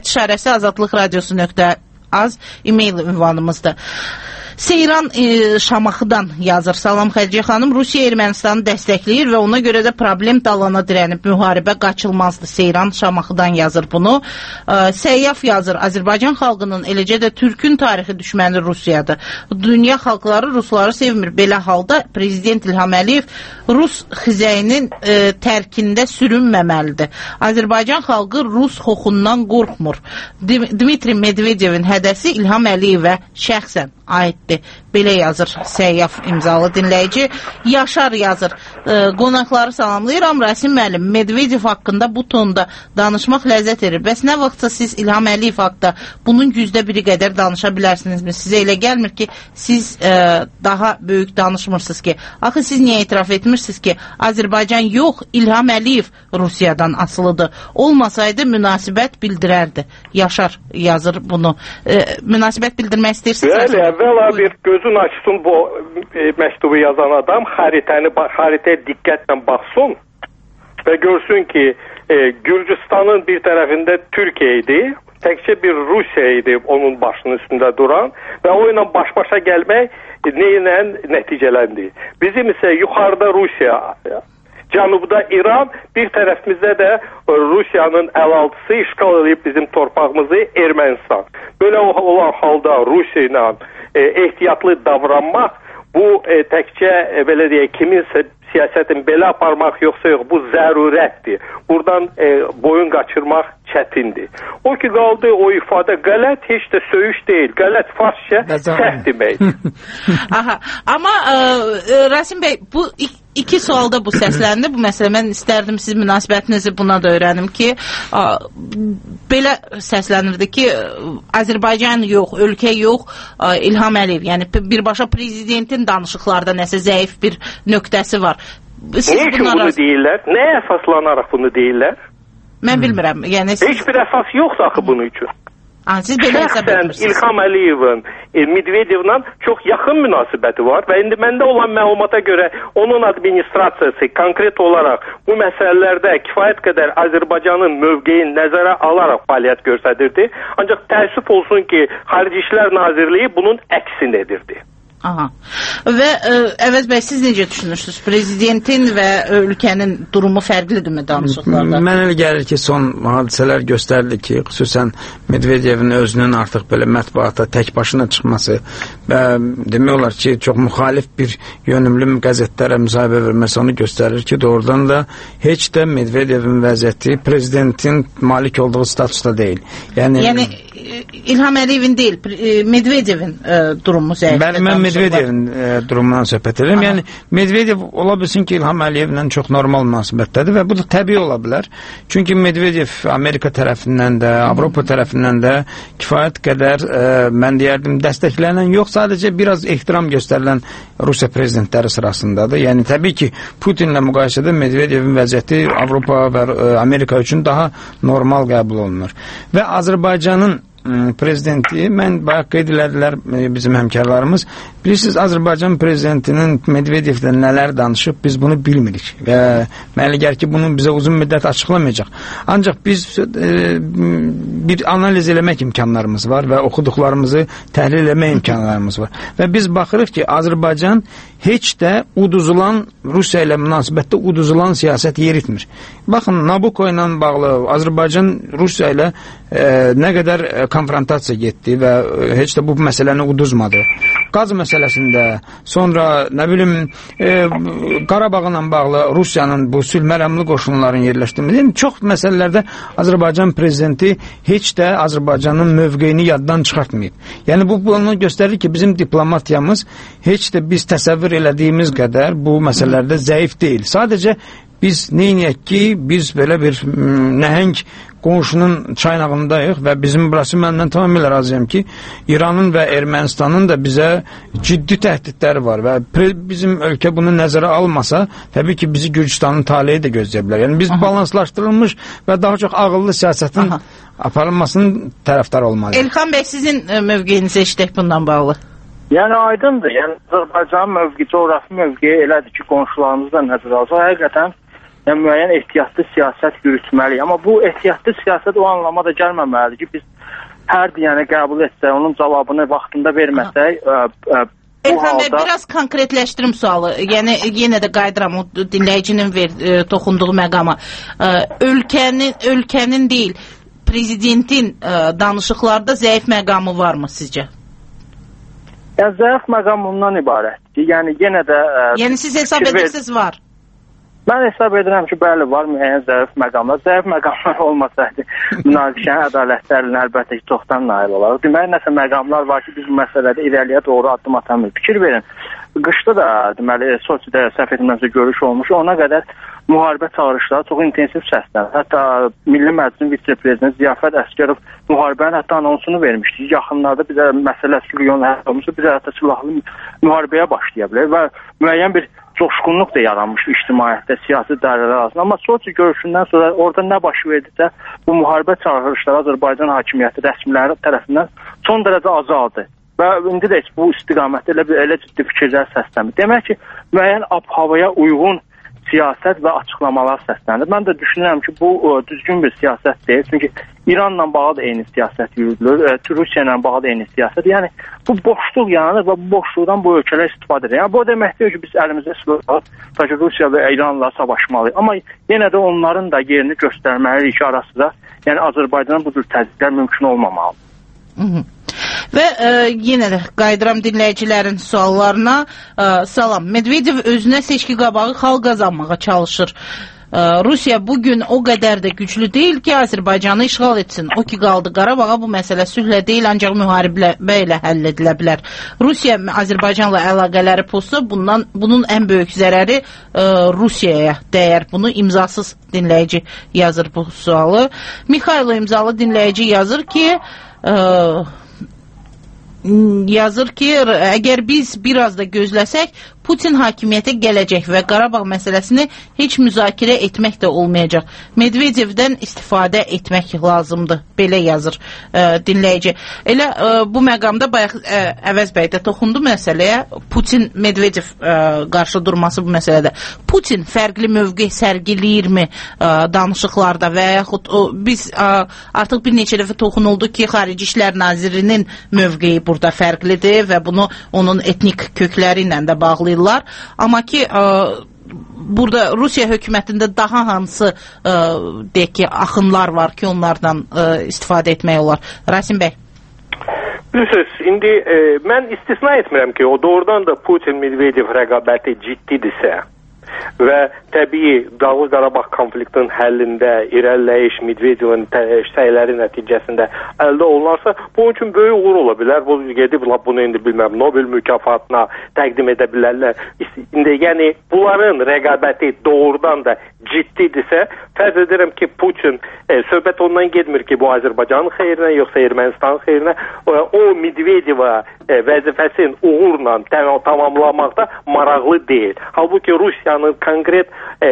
efir@azadlıqradiosu.az e-mail ünvanımızdır. Seyran Şamaxıdan yazır. Salam Xədicə xanım, Rusiya Ermənistanı dəstəkləyir və ona görə də problem dalana dirənib, müharibə qaçılmazdır. Seyran Şamaxıdan yazır bunu. Səyyaf yazır. Azərbaycan xalqının, eləcə də Türkün tarixi düşməni Rusiyadır. Dünya xalqları Rusları sevmir. Belə halda Prezident İlham Əliyev Rus xizəyinin tərkində sürünməməlidir. Azərbaycan xalqı Rus xoxundan qorxmur. Dmitri Medvedevin hədəsi İlham Əliyevə şəxsən aiddir. Belə yazır Səyyaf imzalı dinləyici. Yaşar yazır. Qonaqları salamlayıram. Rasim müəllim, Medvedev haqqında bu tonda danışmaq ləzzət verir. Bəs nə vaxtsa siz İlham Əliyev haqqında bunun yüzdə biri qədər danışa bilərsinizmi? Sizə elə gəlmir ki, siz daha böyük danışmırsınız ki. Axı siz niyə etiraf etmirsiniz ki, Azərbaycan yox, İlham Əliyev Rusiyadan asılıdır. Olmasaydı münasibət bildirərdi. Yaşar yazır bunu. Münasibət bildirmək istəyirsiniz? Bəli, əvvəla bir gözün açsın bu məktubu yazan adam, xəritəyə diqqətlə baxsın və görsün ki, Gürcüstanın bir tərəfində Türkiyə idi, təkcə bir Rusiya idi onun başının üstündə duran və o ilə baş-başa gəlmək nə nəticələndi. Bizim isə yuxarıda Rusiya, cənubda İran, bir tərəfimizdə də Rusiyanın əlaltısı işğal edib bizim torpağımızı Ermənistan. Belə olan halda Rusiya ilə ehtiyatlı davranmaq, bu təkcə belə deyək, kiminsə siyasətin belə aparmaq yoxsa yox, bu zərurətdir. Buradan boyun qaçırmaq çətindir. O ki qaldı, o ifadə qələt, heç də söyüş deyil. Qələt farsça sərt deməkdir. Aha. Amma Rasim bəy, bu iki sualda bu səsləndi. Bu məsələ, mən istərdim siz münasibətinizi buna da öyrənim ki, belə səslənirdi ki, Azərbaycan yox, ölkə yox, İlham Əliyev, yəni birbaşa prezidentin danışıqlarda nəsə zəif bir nöqtəsi var. Niyə ki bunu deyirlər? Nəyə əsaslanaraq bunu deyirlər? Mən bilmirəm. Yəni siz... Heç bir əsas yoxsa axı bunun üçün. Siz belə hesab edirsiniz. İlham Əliyevin Medvedevlə çox yaxın münasibəti var və indi məndə olan məlumata görə onun administrasiyası konkret olaraq bu məsələlərdə kifayət qədər Azərbaycanın mövqeyini nəzərə alaraq fəaliyyət göstərirdi. Ancaq təəssüf olsun ki, Xarici İşlər Nazirliyi bunun əksini edirdi. Aha. Və Əvəz bəy, siz necə düşünürsünüz? Prezidentin və ölkənin durumu fərqlidirmi danışıqlarda? Mən elə gəlir ki, son hadisələr göstərdi ki, xüsusən Medvedevin özünün artıq belə mətbuata tək başına çıxması və demək olar ki, çox müxalif bir yönümlü qəzetlərə müsahibə verməsi onu göstərir ki, doğrudan da heç də Medvedevin vəziyyəti prezidentin malik olduğu statusda deyil. Yəni İlham Əliyevin deyil, Medvedevin durumu zəifdir. Mən Medvedevin durumundan söhbət edirəm. Yəni Medvedev ola bilsin ki, İlham Əliyevlə çox normal münasibətdədir və bu da təbii ola bilər. Çünki Medvedev Amerika tərəfindən də, Avropa tərəfindən də kifayət qədər mən deyərdim dəstəklənən yox, sadəcə biraz ehtiram göstərilən Rusiya prezidentləri sırasındadır. Yəni təbii ki, Putinlə müqayisədə Medvedevin vəziyyəti Avropa və Amerika üçün daha normal qəbul olunur. Və Azərbaycanın prezidenti, mən bayaq qeyd elədilər bizim həmkarlarımız, bilirsiniz, Azərbaycan prezidentinin Medvedevdən nələr danışıb, biz bunu bilmirik və mənə gəlir ki, bunu bizə uzun müddət açıqlamayacaq. Ancaq biz bir analiz eləmək imkanlarımız var və oxuduqlarımızı təhlil eləmək imkanlarımız var və biz baxırıq ki, Azərbaycan heç də uduzulan, Rusiya ilə münasibətdə uduzulan siyasət yeritmir. Baxın, Nabucco ilə bağlı Azərbaycan Rusiya ilə nə qədər konfrontasiya getdi və heç də bu məsələni uduzmadı. Qaz məsələsində, sonra nə bilim Qarabağla bağlı Rusiyanın bu sülh mərhəmli qoşunların yerləşdirməsi, çox məsələlərdə Azərbaycan prezidenti heç də Azərbaycanın mövqeyini yaddan çıxartmayıb. Yəni bu bunu göstərir ki, bizim diplomatiyamız heç də biz təsəvvür elədiyimiz qədər bu məsələlərdə zəif deyil. Sadəcə biz neyniyək ki, biz belə bir nəhəng qonşunun çaynağındayıq və bizim burası məndən tamamilə razıyam ki, İranın və Ermənistanın da bizə ciddi təhdidləri var və bizim ölkə bunu nəzərə almasa, təbii ki, bizi Gürcüstanın taleyi də gözləyə bilər. Yəni biz balanslaşdırılmış və daha çox ağıllı siyasətin aparılmasının tərəfdarı olmalıyıq. Elxan bəy, sizin mövqeyinizi eşitək bundan bağlı. Yəni aydındır. Yəni Azərbaycanın mövqeyi, coğrafi mövqeyi elədir ki, qonşularımız da nəzərə alsa, həqiqətən müəyyən ehtiyatlı siyasət yürütməliyik. Amma bu ehtiyatlı siyasət o anlama da gəlməməlidir ki, biz hər deyəni qəbul etsək, onun cavabını vaxtında verməsək, Elxan bəy, biraz konkretləşdirim sualı. Yəni yenə də qayıdıram o dinləyicinin toxunduğu məqama. Ölkənin deyil, prezidentin danışıqlarda zəif məqamı varmı sizcə? Yəni zəif məqam bundan ibarətdir ki, yəni yenə də... Yəni siz hesab edirsiniz var? Mən hesab edirəm ki, bəli, var müəyyən zəif məqamlar. Zəif məqamlar olmasaydı, münaqişənin ədalətlərini əlbəttə ki, çoxdan nail olarıq. Deməli, nəsə məqamlar var ki, biz bu məsələdə irəliyə doğru addım atamıyoruz. Fikir verin, qışda da, deməli, Soçidə səhv etməmizə görüş olmuş, ona qədər müharibə çağırışları çox intensiv səslənir. Hətta Milli Məclisin vitse-prezidenti Ziyafət Əsgərov müharibənin hətta anonsunu vermişdi. Yaxınlarda bizə məsələ sülh yolunu həll olmuşsa, bizə hətta silahlı müharibəyə başlaya bilər və müəyyən bir coşqunluq da yaranmışdı ictimaiyyətdə, siyasi dairələr arasında. Amma Soçi görüşündən sonra orada nə baş verdisə, bu müharibə çağırışları Azərbaycan hakimiyyəti rəsmiləri tərəfindən son dərəcə azaldı. Və indi də bu istiqamətdə elə ciddi fikirlər səslənir. Demək ki, müəyyən ab-havaya uyğun siyasət və açıqlamalar səslənir. Mən də düşünürəm ki, bu düzgün bir siyasət deyil. Çünki İranla bağlı da eyni siyasət yürüdülür, Rusiya ilə bağlı da eyni siyasət. Yəni, bu boşluq yaranır və bu boşluqdan bu ölkələr istifadə edir. Yəni, bu demək deyil ki, biz əlimizdə silah alıb Rusiya və İranla savaşmalıyıq. Amma yenə də onların da yerini göstərməliyik ki, arasında, yəni Azərbaycanın bu cür təzyiqlər mümkün olmamalıdır. Və yenə də qayıdıram dinləyicilərin suallarına. Salam, Medvedev özünə seçki qabağı xalq qazanmağa çalışır. Rusiya bugün o qədər də güclü deyil ki, Azərbaycanı işğal etsin. O ki qaldı Qarabağa, bu məsələ sülhlə deyil, ancaq müharibə ilə həll edilə bilər. Rusiya Azərbaycanla əlaqələri pozsa, bunun ən böyük zərəri Rusiyaya dəyər. Bunu imzasız dinləyici yazır bu sualı. Mikhailo imzalı dinləyici yazır ki, əgər biz biraz da gözləsək, Putin hakimiyyətə gələcək və Qarabağ məsələsini heç müzakirə etmək də olmayacaq. Medvedevdən istifadə etmək lazımdır. Belə yazır dinləyici. Elə bu məqamda bayaq Əvəz bəy də toxundu məsələyə. Putin-Medvedev qarşı durması bu məsələdə. Putin fərqli mövqe sərgiləyirmi danışıqlarda və yaxud biz artıq bir neçə dəfə toxunuldu ki, Xarici İşlər Nazirinin mövqeyi burada fərqlidir və bunu onun etnik kökləri ilə də bağlayırlar. Amma ki, burada Rusiya hökumətində daha hansı deyək ki, axınlar var ki, onlardan istifadə etmək olar? Rasim bəy. Bilirsiniz, indi mən istisna etmirəm ki, o doğrudan da Putin-Medvedev rəqabəti ciddidirsə, və təbii Dağlıq Qarabağ konfliktinin həllində irəliləyiş Medvedevin səyləri nəticəsində əldə olunarsa, bunun üçün böyük uğur ola bilər. Bu gedib bunu indi bilməm Nobel mükafatına təqdim edə bilərlər. İndi yəni bunların rəqabəti doğrudan da ciddidirsə, fərz edirəm ki, Putin söhbət ondan getmir ki, bu Azərbaycanın xeyrinə, yoxsa Ermənistanın xeyrinə. O Medvedeva vəzifəsini uğurla tamamlamaqda maraqlı deyil. Halbuki Rusiyanın konkret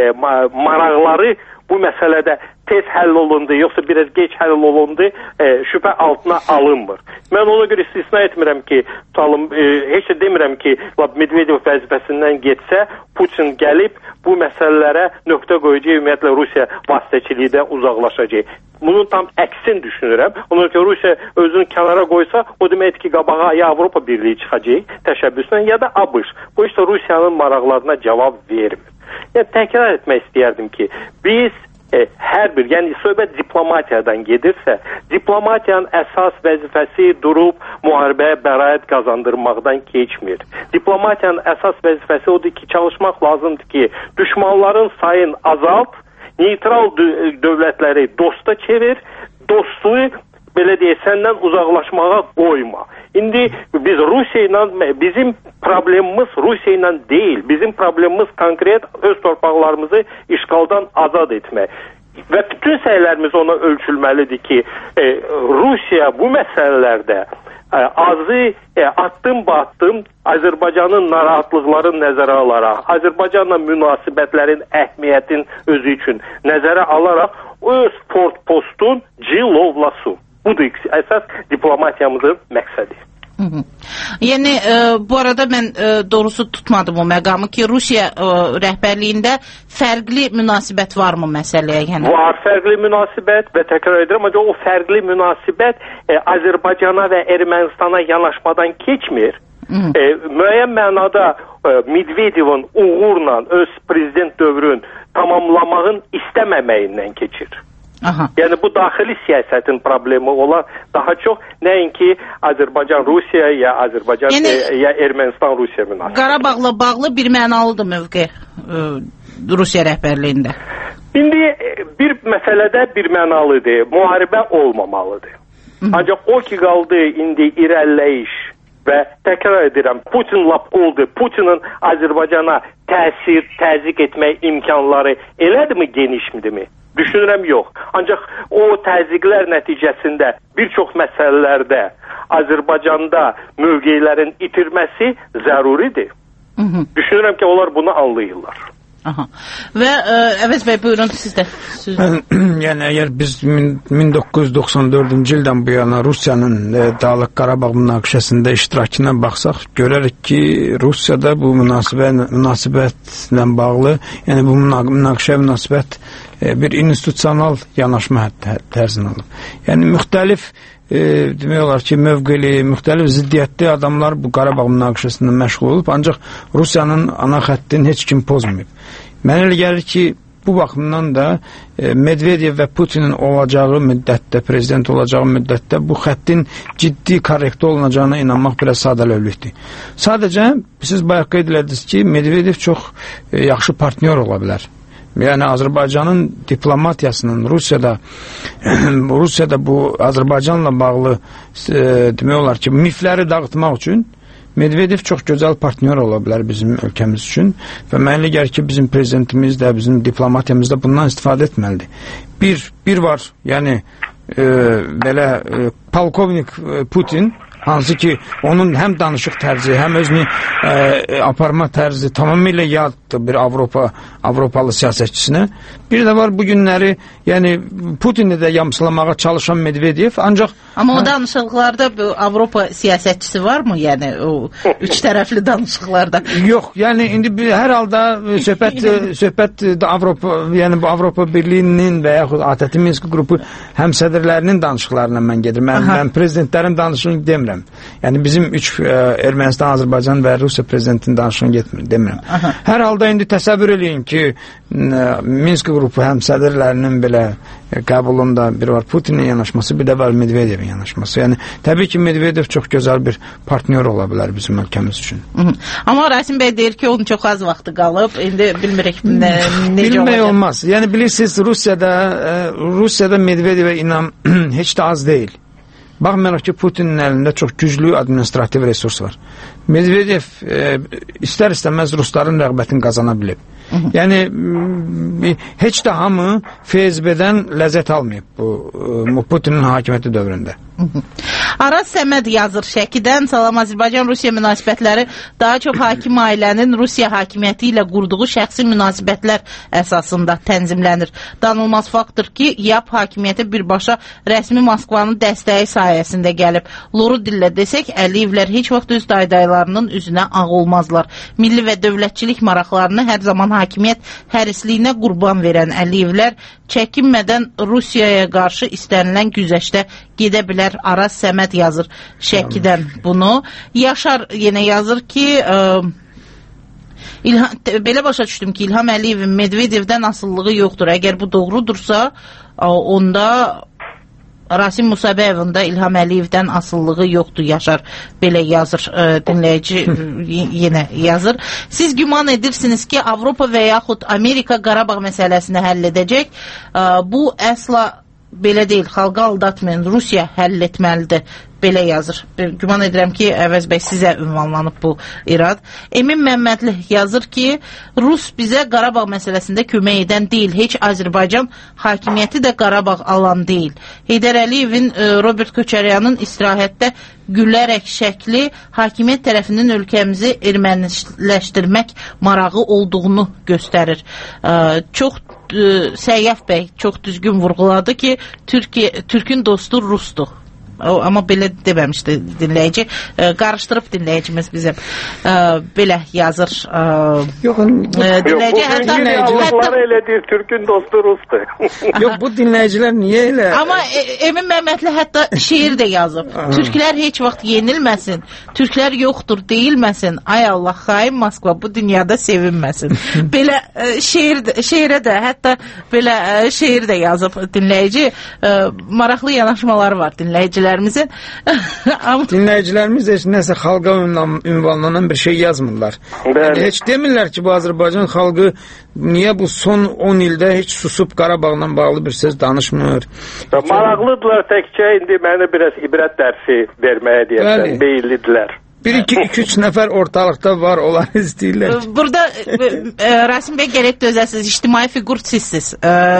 maraqları bu məsələdə tez həll olundu, yoxsa biraz geç həll olundu, şübhə altına alınmır. Mən ona görə istisna etmirəm ki, heç də demirəm ki, Medvedev vəzifəsindən getsə, Putin gəlib bu məsələlərə nöqtə qoyacaq, ümumiyyətlə Rusiya vasitəçiliyindən uzaqlaşacaq. Bunun tam əksini düşünürəm. Ona görə Rusiya özünü kənara qoysa, o deməkdir ki, qabağa ya Avropa Birliyi çıxacaq təşəbbüslə, ya da ABŞ. Bu işte Rusiyanın maraqlarına cavab vermir. Yəni, təkrar etmək istəyərdim ki, biz hər bir, yəni söhbət diplomatiyadan gedirsə, diplomatiyanın əsas vəzifəsi durub müharibəyə bəraət qazandırmaqdan keçmir. Diplomatiyanın əsas vəzifəsi odur ki, çalışmaq lazımdır ki, düşmanların sayını azalt, neytral dövlətləri dosta çevir, dostluğu belə deyək, səndən uzaqlaşmağa qoyma. İndi biz Rusiya ilə, bizim problemimiz Rusiya ilə deyil, bizim problemimiz konkret öz torpaqlarımızı işğaldan azad etmək. Və bütün səylərimiz ona ölçülməlidir ki, Rusiya bu məsələlərdə azı addım-addım Azərbaycanın narahatlıqlarını nəzərə alaraq, Azərbaycanla münasibətlərin əhmiyyətini özü üçün nəzərə alaraq öz postun cilovlasın. Budur əsas diplomatiyamızın məqsədi. Yəni, bu arada mən doğrusu tutmadım o məqamı ki, Rusiya rəhbərliyində fərqli münasibət varmı məsələyə? Yəni? Var fərqli münasibət və təkrar edirəm, o fərqli münasibət Azərbaycana və Ermənistana yanaşmadan keçmir. Müəyyən mənada Medvedevin uğurla öz prezident dövrün tamamlamağın istəməməyindən keçir. Aha. Yəni bu daxili siyasətin problemi olan daha çox nəinki Azərbaycan-Rusiya ya Azərbaycan ya Ermənistan-Rusiya münasibəti. Qarabağla bağlı bir mənalıdır mövqe Rusiya rəhbərliyində. İndi bir məsələdə bir mənalıdır, müharibə olmamalıdır. Ancaq o ki qaldı indi irəliləyiş və təkrar edirəm, Putin lap oldu. Putinin Azərbaycana təzyiq etmək imkanları elədirmi, genişmidirmi? Düşünürəm, yox. Ancaq o təzyiqlər nəticəsində bir çox məsələlərdə Azərbaycanda mövqeylərin itirməsi zəruridir. Düşünürəm ki, onlar bunu anlayırlar. Aha. Və Əvəz bəy, buyurun sizdə. Yəni, əgər biz 1994-cü ildən bu yana Rusiyanın Dağlıq Qarabağ münaqişəsində iştirakına baxsaq, görərik ki, Rusiyada bu münasibətlə bağlı, yəni bu münaqişə bir institusional yanaşma tərzinə alıb. Yəni, müxtəlif demək olar ki, mövqeli, müxtəlif ziddiyyətli adamlar bu Qarabağ münaqişəsində məşğul olub, ancaq Rusiyanın ana xəttini heç kim pozmayıb. Mənə elə gəlir ki, bu baxımdan da Medvedev və Putinin olacağı müddətdə, prezident olacağı müddətdə bu xəttin ciddi korrekt olunacağına inanmaq biraz sadəlövlükdür. Sadəcə, siz bayaq qeyd elədiniz ki, Medvedev çox yaxşı partnyor ola bilər. Yəni Azərbaycanın diplomatiyasının Rusiyada bu Azərbaycanla bağlı demək olar ki, mifləri dağıtmaq üçün Medvedev çox gözəl partnyor ola bilər bizim ölkəmiz üçün və mənə gəlir ki, bizim prezidentimiz də, bizim diplomatiyamız da bundan istifadə etməlidir. Bir var, yəni belə polkovnik Putin, hansı ki, onun həm danışıq tərzi, həm özünü aparma tərzi tamamilə yaddır bir Avropalı siyasətçisinə. Bir də var bu günləri, yəni Putini də yamsılamağa çalışan Medvedev, ancaq... Amma o danışıqlarda Avropa siyasətçisi varmı? Yəni o üç tərəfli danışıqlarda? Yox, yəni indi hər halda söhbət Avropa, yəni bu Avropa Birliyinin və yaxud ATƏT Minsk qrupu həmsədrlərinin danışıqlarına mən gedir. Mən prezidentlərin danışığını demirəm. demirəm. Yəni bizim Ermənistan, Azərbaycan və Rusiya prezidentinin danışığını getmir, demirəm. Hər halda indi təsəvvür eləyin ki, Minsk qrupu həmsədrlərinin belə qəbulunda bir var Putin'in yanaşması, bir də var Medvedevin yanaşması. Yəni təbii ki, Medvedev çox gözəl bir partnyor ola bilər bizim ölkəmiz üçün. Amma Rasim bəy deyir ki, onun çox az vaxtı qalıb. İndi bilmirik necə bilmək olmaz. Yəni bilirsiniz, Rusiyada Medvedevə inam heç də az deyil. Baxmayaraq ki, Putinin əlində çox güclü administrativ resurs var. Medvedev istər-istəməz Rusların rəğbətini qazana bilib. Yəni heç də hamı FSB-dən ləzzət almayıb bu Putinin hakimiyyəti dövründə. Araz Səməd yazır Şəkidən. Salam, Azərbaycan-Rusiya münasibətləri daha çox hakim ailənin Rusiya hakimiyyəti ilə qurduğu şəxsi münasibətlər əsasında tənzimlənir. Danılmaz faktdır ki, YAP hakimiyyəti birbaşa rəsmi Moskvanın dəstəyi sayəsində gəlib. Loru dillə desək, Əliyevlər heç vaxt öz daydaylarının üzünə ağ olmazlar. Milli və dövlətçilik maraqlarını hər zaman hakimiyyət hərisliyinə qurban verən Əliyevlər çəkinmədən Rusiyaya qarşı istənilən güzəştə gedə bilər. Araz Səməd yazır Şəkidən bunu. Yaşar yenə yazır ki, belə başa düşdüm ki, İlham Əliyevin Medvedevdən asılılığı yoxdur. Əgər bu doğrudursa, onda Rasim Musabəyevin də İlham Əliyevdən asılılığı yoxdur. Yaşar belə yazır, dinləyici yenə yazır. Siz güman edirsiniz ki, Avropa və yaxud Amerika Qarabağ məsələsini həll edəcək. Bu əsla belə deyil, xalqa aldatmayın, Rusiya həll etməlidir, belə yazır. Güman edirəm ki, Əvəz bəy sizə ünvanlanıb bu irad. Emin Məmmədli yazır ki, Rus bizə Qarabağ məsələsində kömək edən deyil, heç Azərbaycan hakimiyyəti də Qarabağ alan deyil. Heydər Əliyevin Robert Köçəryanın istirahətdə gülərək şəkli hakimiyyət tərəfinin ölkəmizi erməniləşdirmək marağı olduğunu göstərir. Çox Səyyaf bəy çox düzgün vurğuladı ki, Türkün dostu Rusdur. Amma belə deməmişdi dinləyici. Qarışdırıb dinləyicimiz bizə belə yazır. Dinləyici hətta elə deyir, Türkün dostu Rusdur. Yox, bu dinləyicilər niyə elə? Amma Emin Məmmədli hətta şeir də yazıb. Türklər heç vaxt yenilməsin, Türklər yoxdur deyilməsin, ay Allah, xain Moskva bu dünyada sevinməsin. Belə şeirə də, hətta belə şeir də yazıb dinləyici. Maraqlı yanaşmaları var dinləyicilər. Dinləyicilərimiz heç nəsə xalqa ünvanlanan bir şey yazmırlar. Yəni, heç demirlər ki, bu Azərbaycan xalqı niyə bu son 10 ildə heç susub Qarabağla bağlı bir söz danışmır. Maraqlıdırlar təkcə, indi mənə biraz ibrət dərsi verməyə deyəsən, beyillidilər. 1-2-3 nəfər ortalıqda var, onlar istəyirlər. Burada Rasim bəy gərək dözəsiz, ictimai fiqur sizsiz.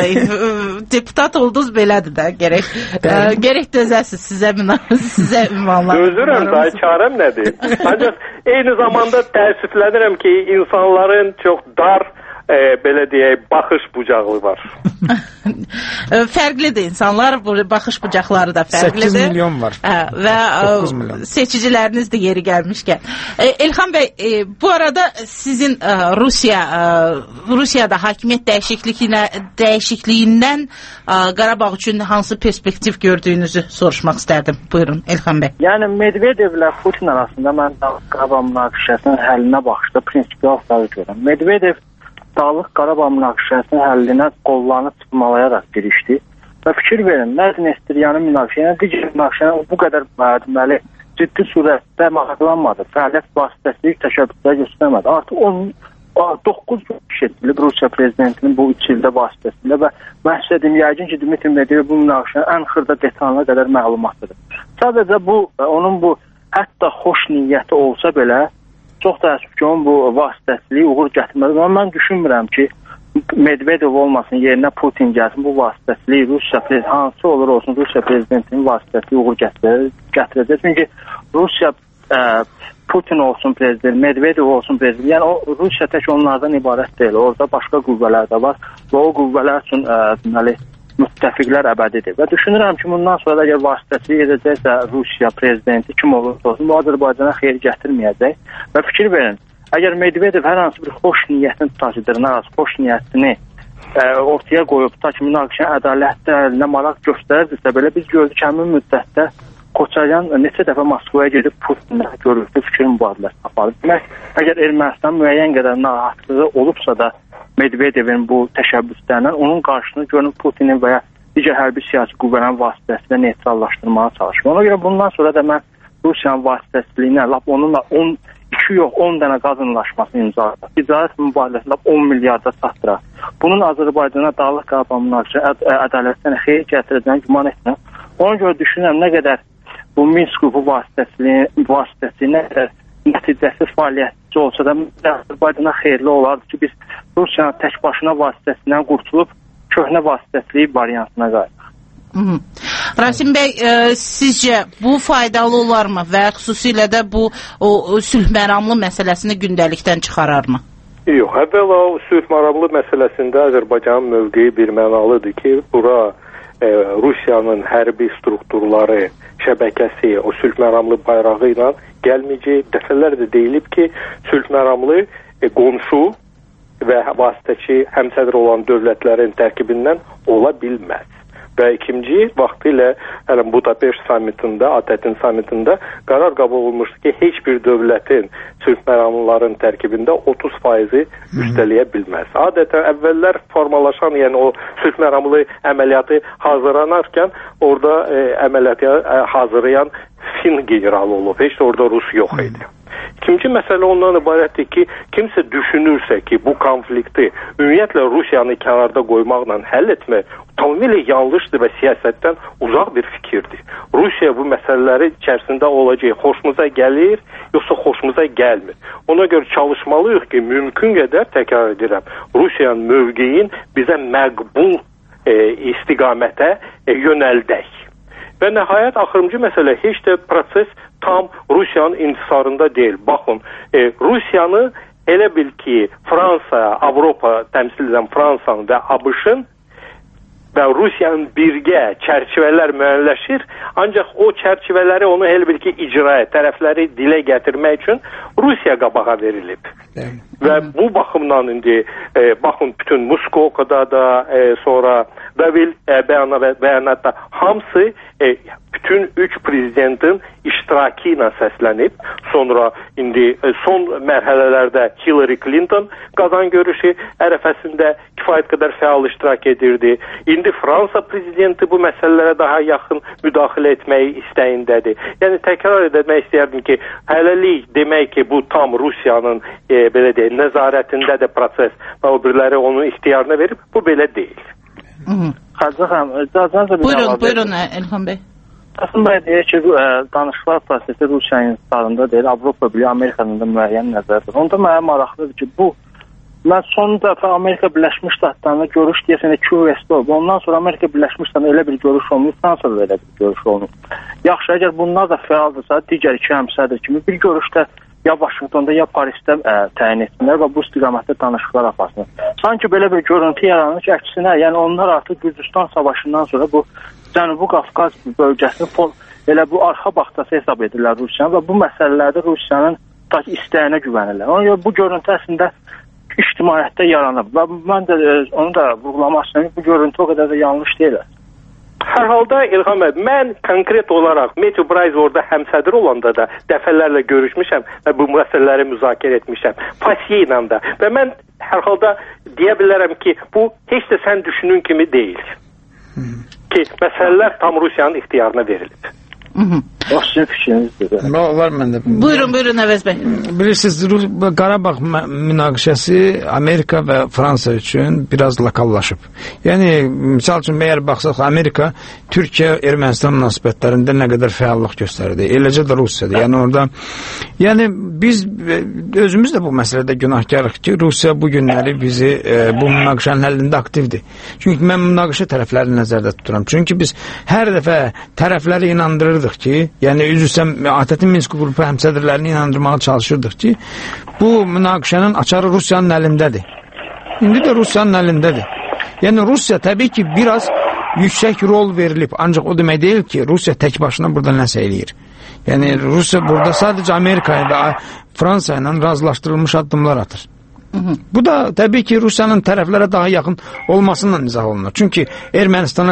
Deputat oldunuz belədir də, gərək dözəsiz, sizə ünvanlar. Dözürəm da, çarəm nədir? Ancaq eyni zamanda təəssüflənirəm ki, insanların çox dar belə deyək, baxış bucağı var. Fərqlidir insanlar, bu baxış bucaqları da fərqlidir. 8 milyon var. Və seçiciləriniz də yeri gəlmişkən. Elxan bəy, bu arada sizin Rusiyada hakimiyyət dəyişikliyindən Qarabağ üçün hansı perspektiv gördüyünüzü soruşmaq istərdim. Buyurun, Elxan bəy. Yəni, Medvedevlə Putin arasında mən Qarabağ münaqişəsinin həllinə baxışda prinsipial fərq görürəm. Medvedev Dağlıq Qarabağ münaqişəsinin həllinə qollarını çıxmalayaraq girişdi və fikir verin, Nəzdin-Estiryanın münaqişəyə, digər münaqişəyə bu qədər deməli, ciddi surətdə maraqlanmadı, fəaliyyət vasitəsilik təşəbbüslər göstərmədi. Artıq 9 gün işitilib Rusiya prezidentinin bu 3 ildə vasitəsində və məhsədim yəqin ki, Dmitri Medvedev bu münaqişənin ən xırda detalına qədər məlumatlıdır. Sadəcə onun bu hətta xoş niyyəti olsa belə, çox təəssüf ki, onun bu vasitəsiliyi uğur gətirmədi. Amma mən düşünmürəm ki, Medvedev olmasın, yerinə Putin gəlsin, bu vasitəsiliyi hansı olur olsun Rusiya prezidentinin vasitəsiliyi uğur gətirəcək. Çünki Rusiya Putin olsun prezident, Medvedev olsun prezident, yəni Rusiya tək onlardan ibarət deyil. Orada başqa qüvvələr də var və o qüvvələr üçün müttəfiqlər əbədidir. Və düşünürəm ki, bundan sonra da əgər vasitəsilik edəcəksə Rusiya prezidenti kim olursa olsun, bu Azərbaycana xeyir gətirməyəcək. Və fikir verin, əgər Medvedev hər hansı bir xoş niyyətini taşıdır, xoş niyyətini ortaya qoyub, ta ki münaqişə ədalətdə əlinə maraq göstərirdirsə, belə biz gördük həmin müddətdə Koçaryan neçə dəfə Moskvaya gedib Putinlə görüşdü, fikir mübadiləsi apardı. Demək, əgər Ermənistan müəyyən qədər narahatlığı olubsa da Medvedevin bu təşəbbüslərindən onun qarşısını görünüb Putinin və ya digər hərbi siyasi qüvvələrin vasitəsilə neytrallaşdırmağa çalışır. Ona görə bundan sonra da mən Rusiyanın vasitəçiliyinə lap onunla 10 dənə qazınlaşmasını imzaladı. Ticarət mübadiləsi lap 10 milyarda çatdırır. Bunun Azərbaycana Dağlıq Qarabağ münaqişə ədalətdən xeyir gətirəcəyini güman etmirəm. Ona görə düşünürəm nə qədər bu Minsk qrupu vasitəçiliyi nə qədər nəticəsiz fəaliyyətçi olsa da Azərbaycana xeyirli olardı ki, biz Rusiyanın tək başına vasitəsindən qurtulub köhnə vasitəçiliyi variantına qayıdıq. Rasim bəy, sizcə bu faydalı olarmı və xüsusilə də bu sülh məramlı məsələsini gündəlikdən çıxararmı? Yox, əvvəla o sülh məramlı məsələsində Azərbaycanın mövqeyi bir mənalıdır ki, bura Rusiyanın hərbi strukturları, şəbəkəsi o sülh məramlı bayrağı ilə gəlməyəcək. Dəfələrlə deyilib ki, sülh məramlı qonşu və vasitəçi həmsədr olan dövlətlərin tərkibindən ola bilməz. Və ikinci vaxtilə Budapeşt samitində, ATƏT-in samitində qərar qəbul olmuşdu ki, heç bir dövlətin sülh məramlıların tərkibində 30% üstələyə bilməz. Adətən əvvəllər formalaşan, yəni o sülh məramlı əməliyyatı hazırlanarkən orada əməliyyatı hazırlayan Fin generalı olub. Heç də orada Rus yox idi. İkinci məsələ ondan ibarətdir ki, kimsə düşünürsə ki, bu konflikti ümumiyyətlə Rusiyanı kənarda qoymaqla həll etmək tamamilə yanlışdır və siyasətdən uzaq bir fikirdir. Rusiya bu məsələləri içərisində olacaq, xoşumuza gəlir, yoxsa xoşumuza gəlmir. Ona görə çalışmalıyıq ki, mümkün qədər, təkrar edirəm, Rusiyanın mövqeyin bizə məqbul istiqamətə yönəldək. Və nəhayət axırıncı məsələ, heç də proses tam Rusiyanın intisarında deyil. Baxın, Rusiyanı elə bil ki, Fransa, Avropa təmsil edən Fransanın və ABŞ-ın və Rusiyanın birgə çərçivələr müəyyənləşir, ancaq o çərçivələri onu elə bil ki, icraya, tərəfləri dilə gətirmək üçün Rusiya qabağa verilib. Və bu baxımdan indi, baxın, bütün Muskovkada da, sonra Davil bəyanatda hamısı bütün 3 prezidentin iştirakı ilə səslənib. Sonra indi son mərhələlərdə Hillary Clinton qazan görüşü ərəfəsində kifayət qədər fəal iştirak edirdi. İndi Fransa prezidenti bu məsələlərə daha yaxın müdaxilə etməyi istəyindədir. Yəni təkrar etmək istəyərdim ki, hələlik demək ki, bu tam Rusiyanın belə deyil, nəzarətindədir proses və o biriləri onun ixtiyarına verib, bu belə deyil. Buyurun Elxan bəy. Aslında deyək ki, danışıqlar prosesi Rusiyanın intisarında deyil, Avropa Birliyi, Amerikanın da müəyyən nəzərdir. Onda mənə maraqlıdır ki, mən son dəfə Amerika Birləşmiş Ştatlarında görüş deyəsən QS-də oldu. Ondan sonra Amerika Birləşmiş Ştatlarında elə bir görüş olmuyor, Fransada da elə bir görüş olmuyor. Yaxşı, əgər bunlar da fəaldırsa, digər iki həmsədr kimi bir görüşdə ya Vaşinqtonda, ya Parisdə təyin etsinlər və bu istiqamətdə danışıqlar aparsınlar. Sanki belə bir görüntü yaranır ki, əksinə, yəni onlar artıq Gürcüstan savaşından sonra bu Cənubi Qafqaz bölgəsini elə bu arxa baxtası hesab edirlər Rusiyanın və bu məsələlərdə Rusiyanın istəyinə güvənirlər. Ona görə bu görüntü əslində ictimaiyyətdə yaranıb və mən də onu da vurğulamaq istəyirəm, bu görüntü o qədər də yanlış deyil. Hər halda İlham bəy, mən konkret olaraq Matthew Bryce orada həmsədr olanda da dəfələrlə görüşmüşəm və bu məsələləri müzakirə etmişəm. Fasiyə ilə də. Və mən hər halda deyə bilərəm ki, bu heç də sən düşünün kimi deyil. Ki, məsələlər tam Rusiyanın ixtiyarına verilib. O sizin fikrinizdir. Var məndə. Buyurun Əvəz bəy. Bilirsiniz, Qarabağ münaqişəsi Amerika və Fransa üçün biraz lokallaşıb. Yəni, misal üçün, məyər baxsaq, Amerika Türkiyə-Ermənistan münasibətlərində nə qədər fəallıq göstərdi. Eləcə də Rusiyadır. Yəni, orada, yəni, biz özümüz də bu məsələdə günahkarıq ki, Rusiya bu günləri bizi bu münaqişənin həllində aktivdir. Çünki mən münaqişə tərəflərini nəzərdə tuturam. Çünki biz hər dəfə tərəfləri inandırırdıq ki, yəni üzrsən ATƏT-in Minsk qrupu həmsədrlərini inandırmağa çalışırdıq ki, bu münaqişənin açarı Rusiyanın əlindədir. İndi də Rusiyanın əlindədir. Yəni Rusiya təbii ki, biraz yüksək rol verilib, ancaq o demək deyil ki, Rusiya tək başına burada nəsə eləyir. Yəni Rusiya burada sadəcə Amerika və Fransa ilə razılaşdırılmış addımlar atır. Bu da təbii ki, Rusiyanın tərəflərə daha yaxın olmasından izah olunur. Çünki Ermənistana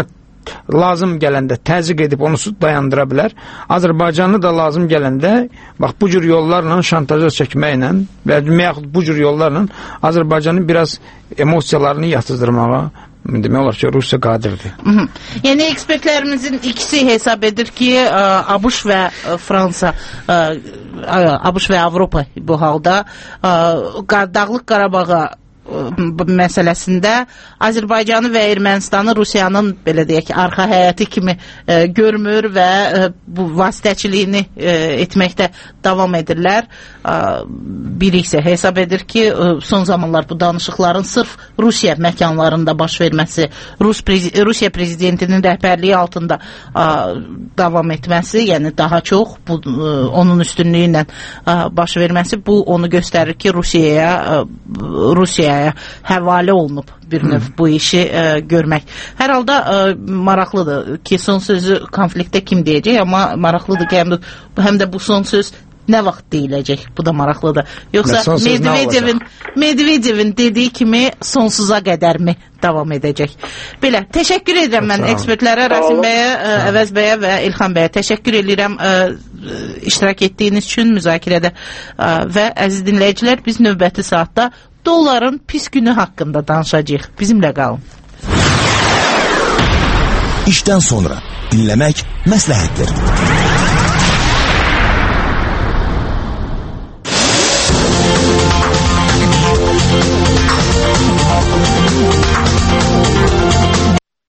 lazım gələndə təzyiq edib onu dayandıra bilər. Azərbaycanı da lazım gələndə bax bu cür yollarla şantaja çəkməklə və yaxud bu cür yollarla Azərbaycanın biraz emosiyalarını yatızdırmağa demək olar ki, Rusiya qadirdir. Yəni ekspertlərimizin ikisi hesab edir ki, ABŞ və Fransa, ABŞ və Avropa bu halda Dağlıq Qarabağa məsələsində Azərbaycanı və Ermənistanı Rusiyanın belə deyək ki, arxa həyəti kimi görmür və bu vasitəçiliyini etməkdə davam edirlər. Biri isə hesab edir ki, son zamanlar bu danışıqların sırf Rusiya məkanlarında baş verməsi, Rusiya prezidentinin rəhbərliyi altında davam etməsi, yəni daha çox onun üstünlüyü ilə baş verməsi, bu onu göstərir ki, Rusiyaya həvalə olunub bir növ bu işi görmək. Hər halda maraqlıdır ki, son sözü konfliktdə kim deyəcək, amma maraqlıdır ki, həm də bu son söz nə vaxt deyiləcək? Bu da maraqlıdır. Yoxsa Medvedevin dediyi kimi sonsuza qədərmi davam edəcək? Belə, təşəkkür edirəm mən ekspertlərə, Rasim bəyə, Əvəz bəyə və İlxan bəyə təşəkkür edirəm iştirak etdiyiniz üçün müzakirədə və əziz dinləyicilər, biz növbəti saatda dolların pis günü haqqında danışacağıq. Bizimlə qalın. İşdən sonra dinləmək məsləhətdir.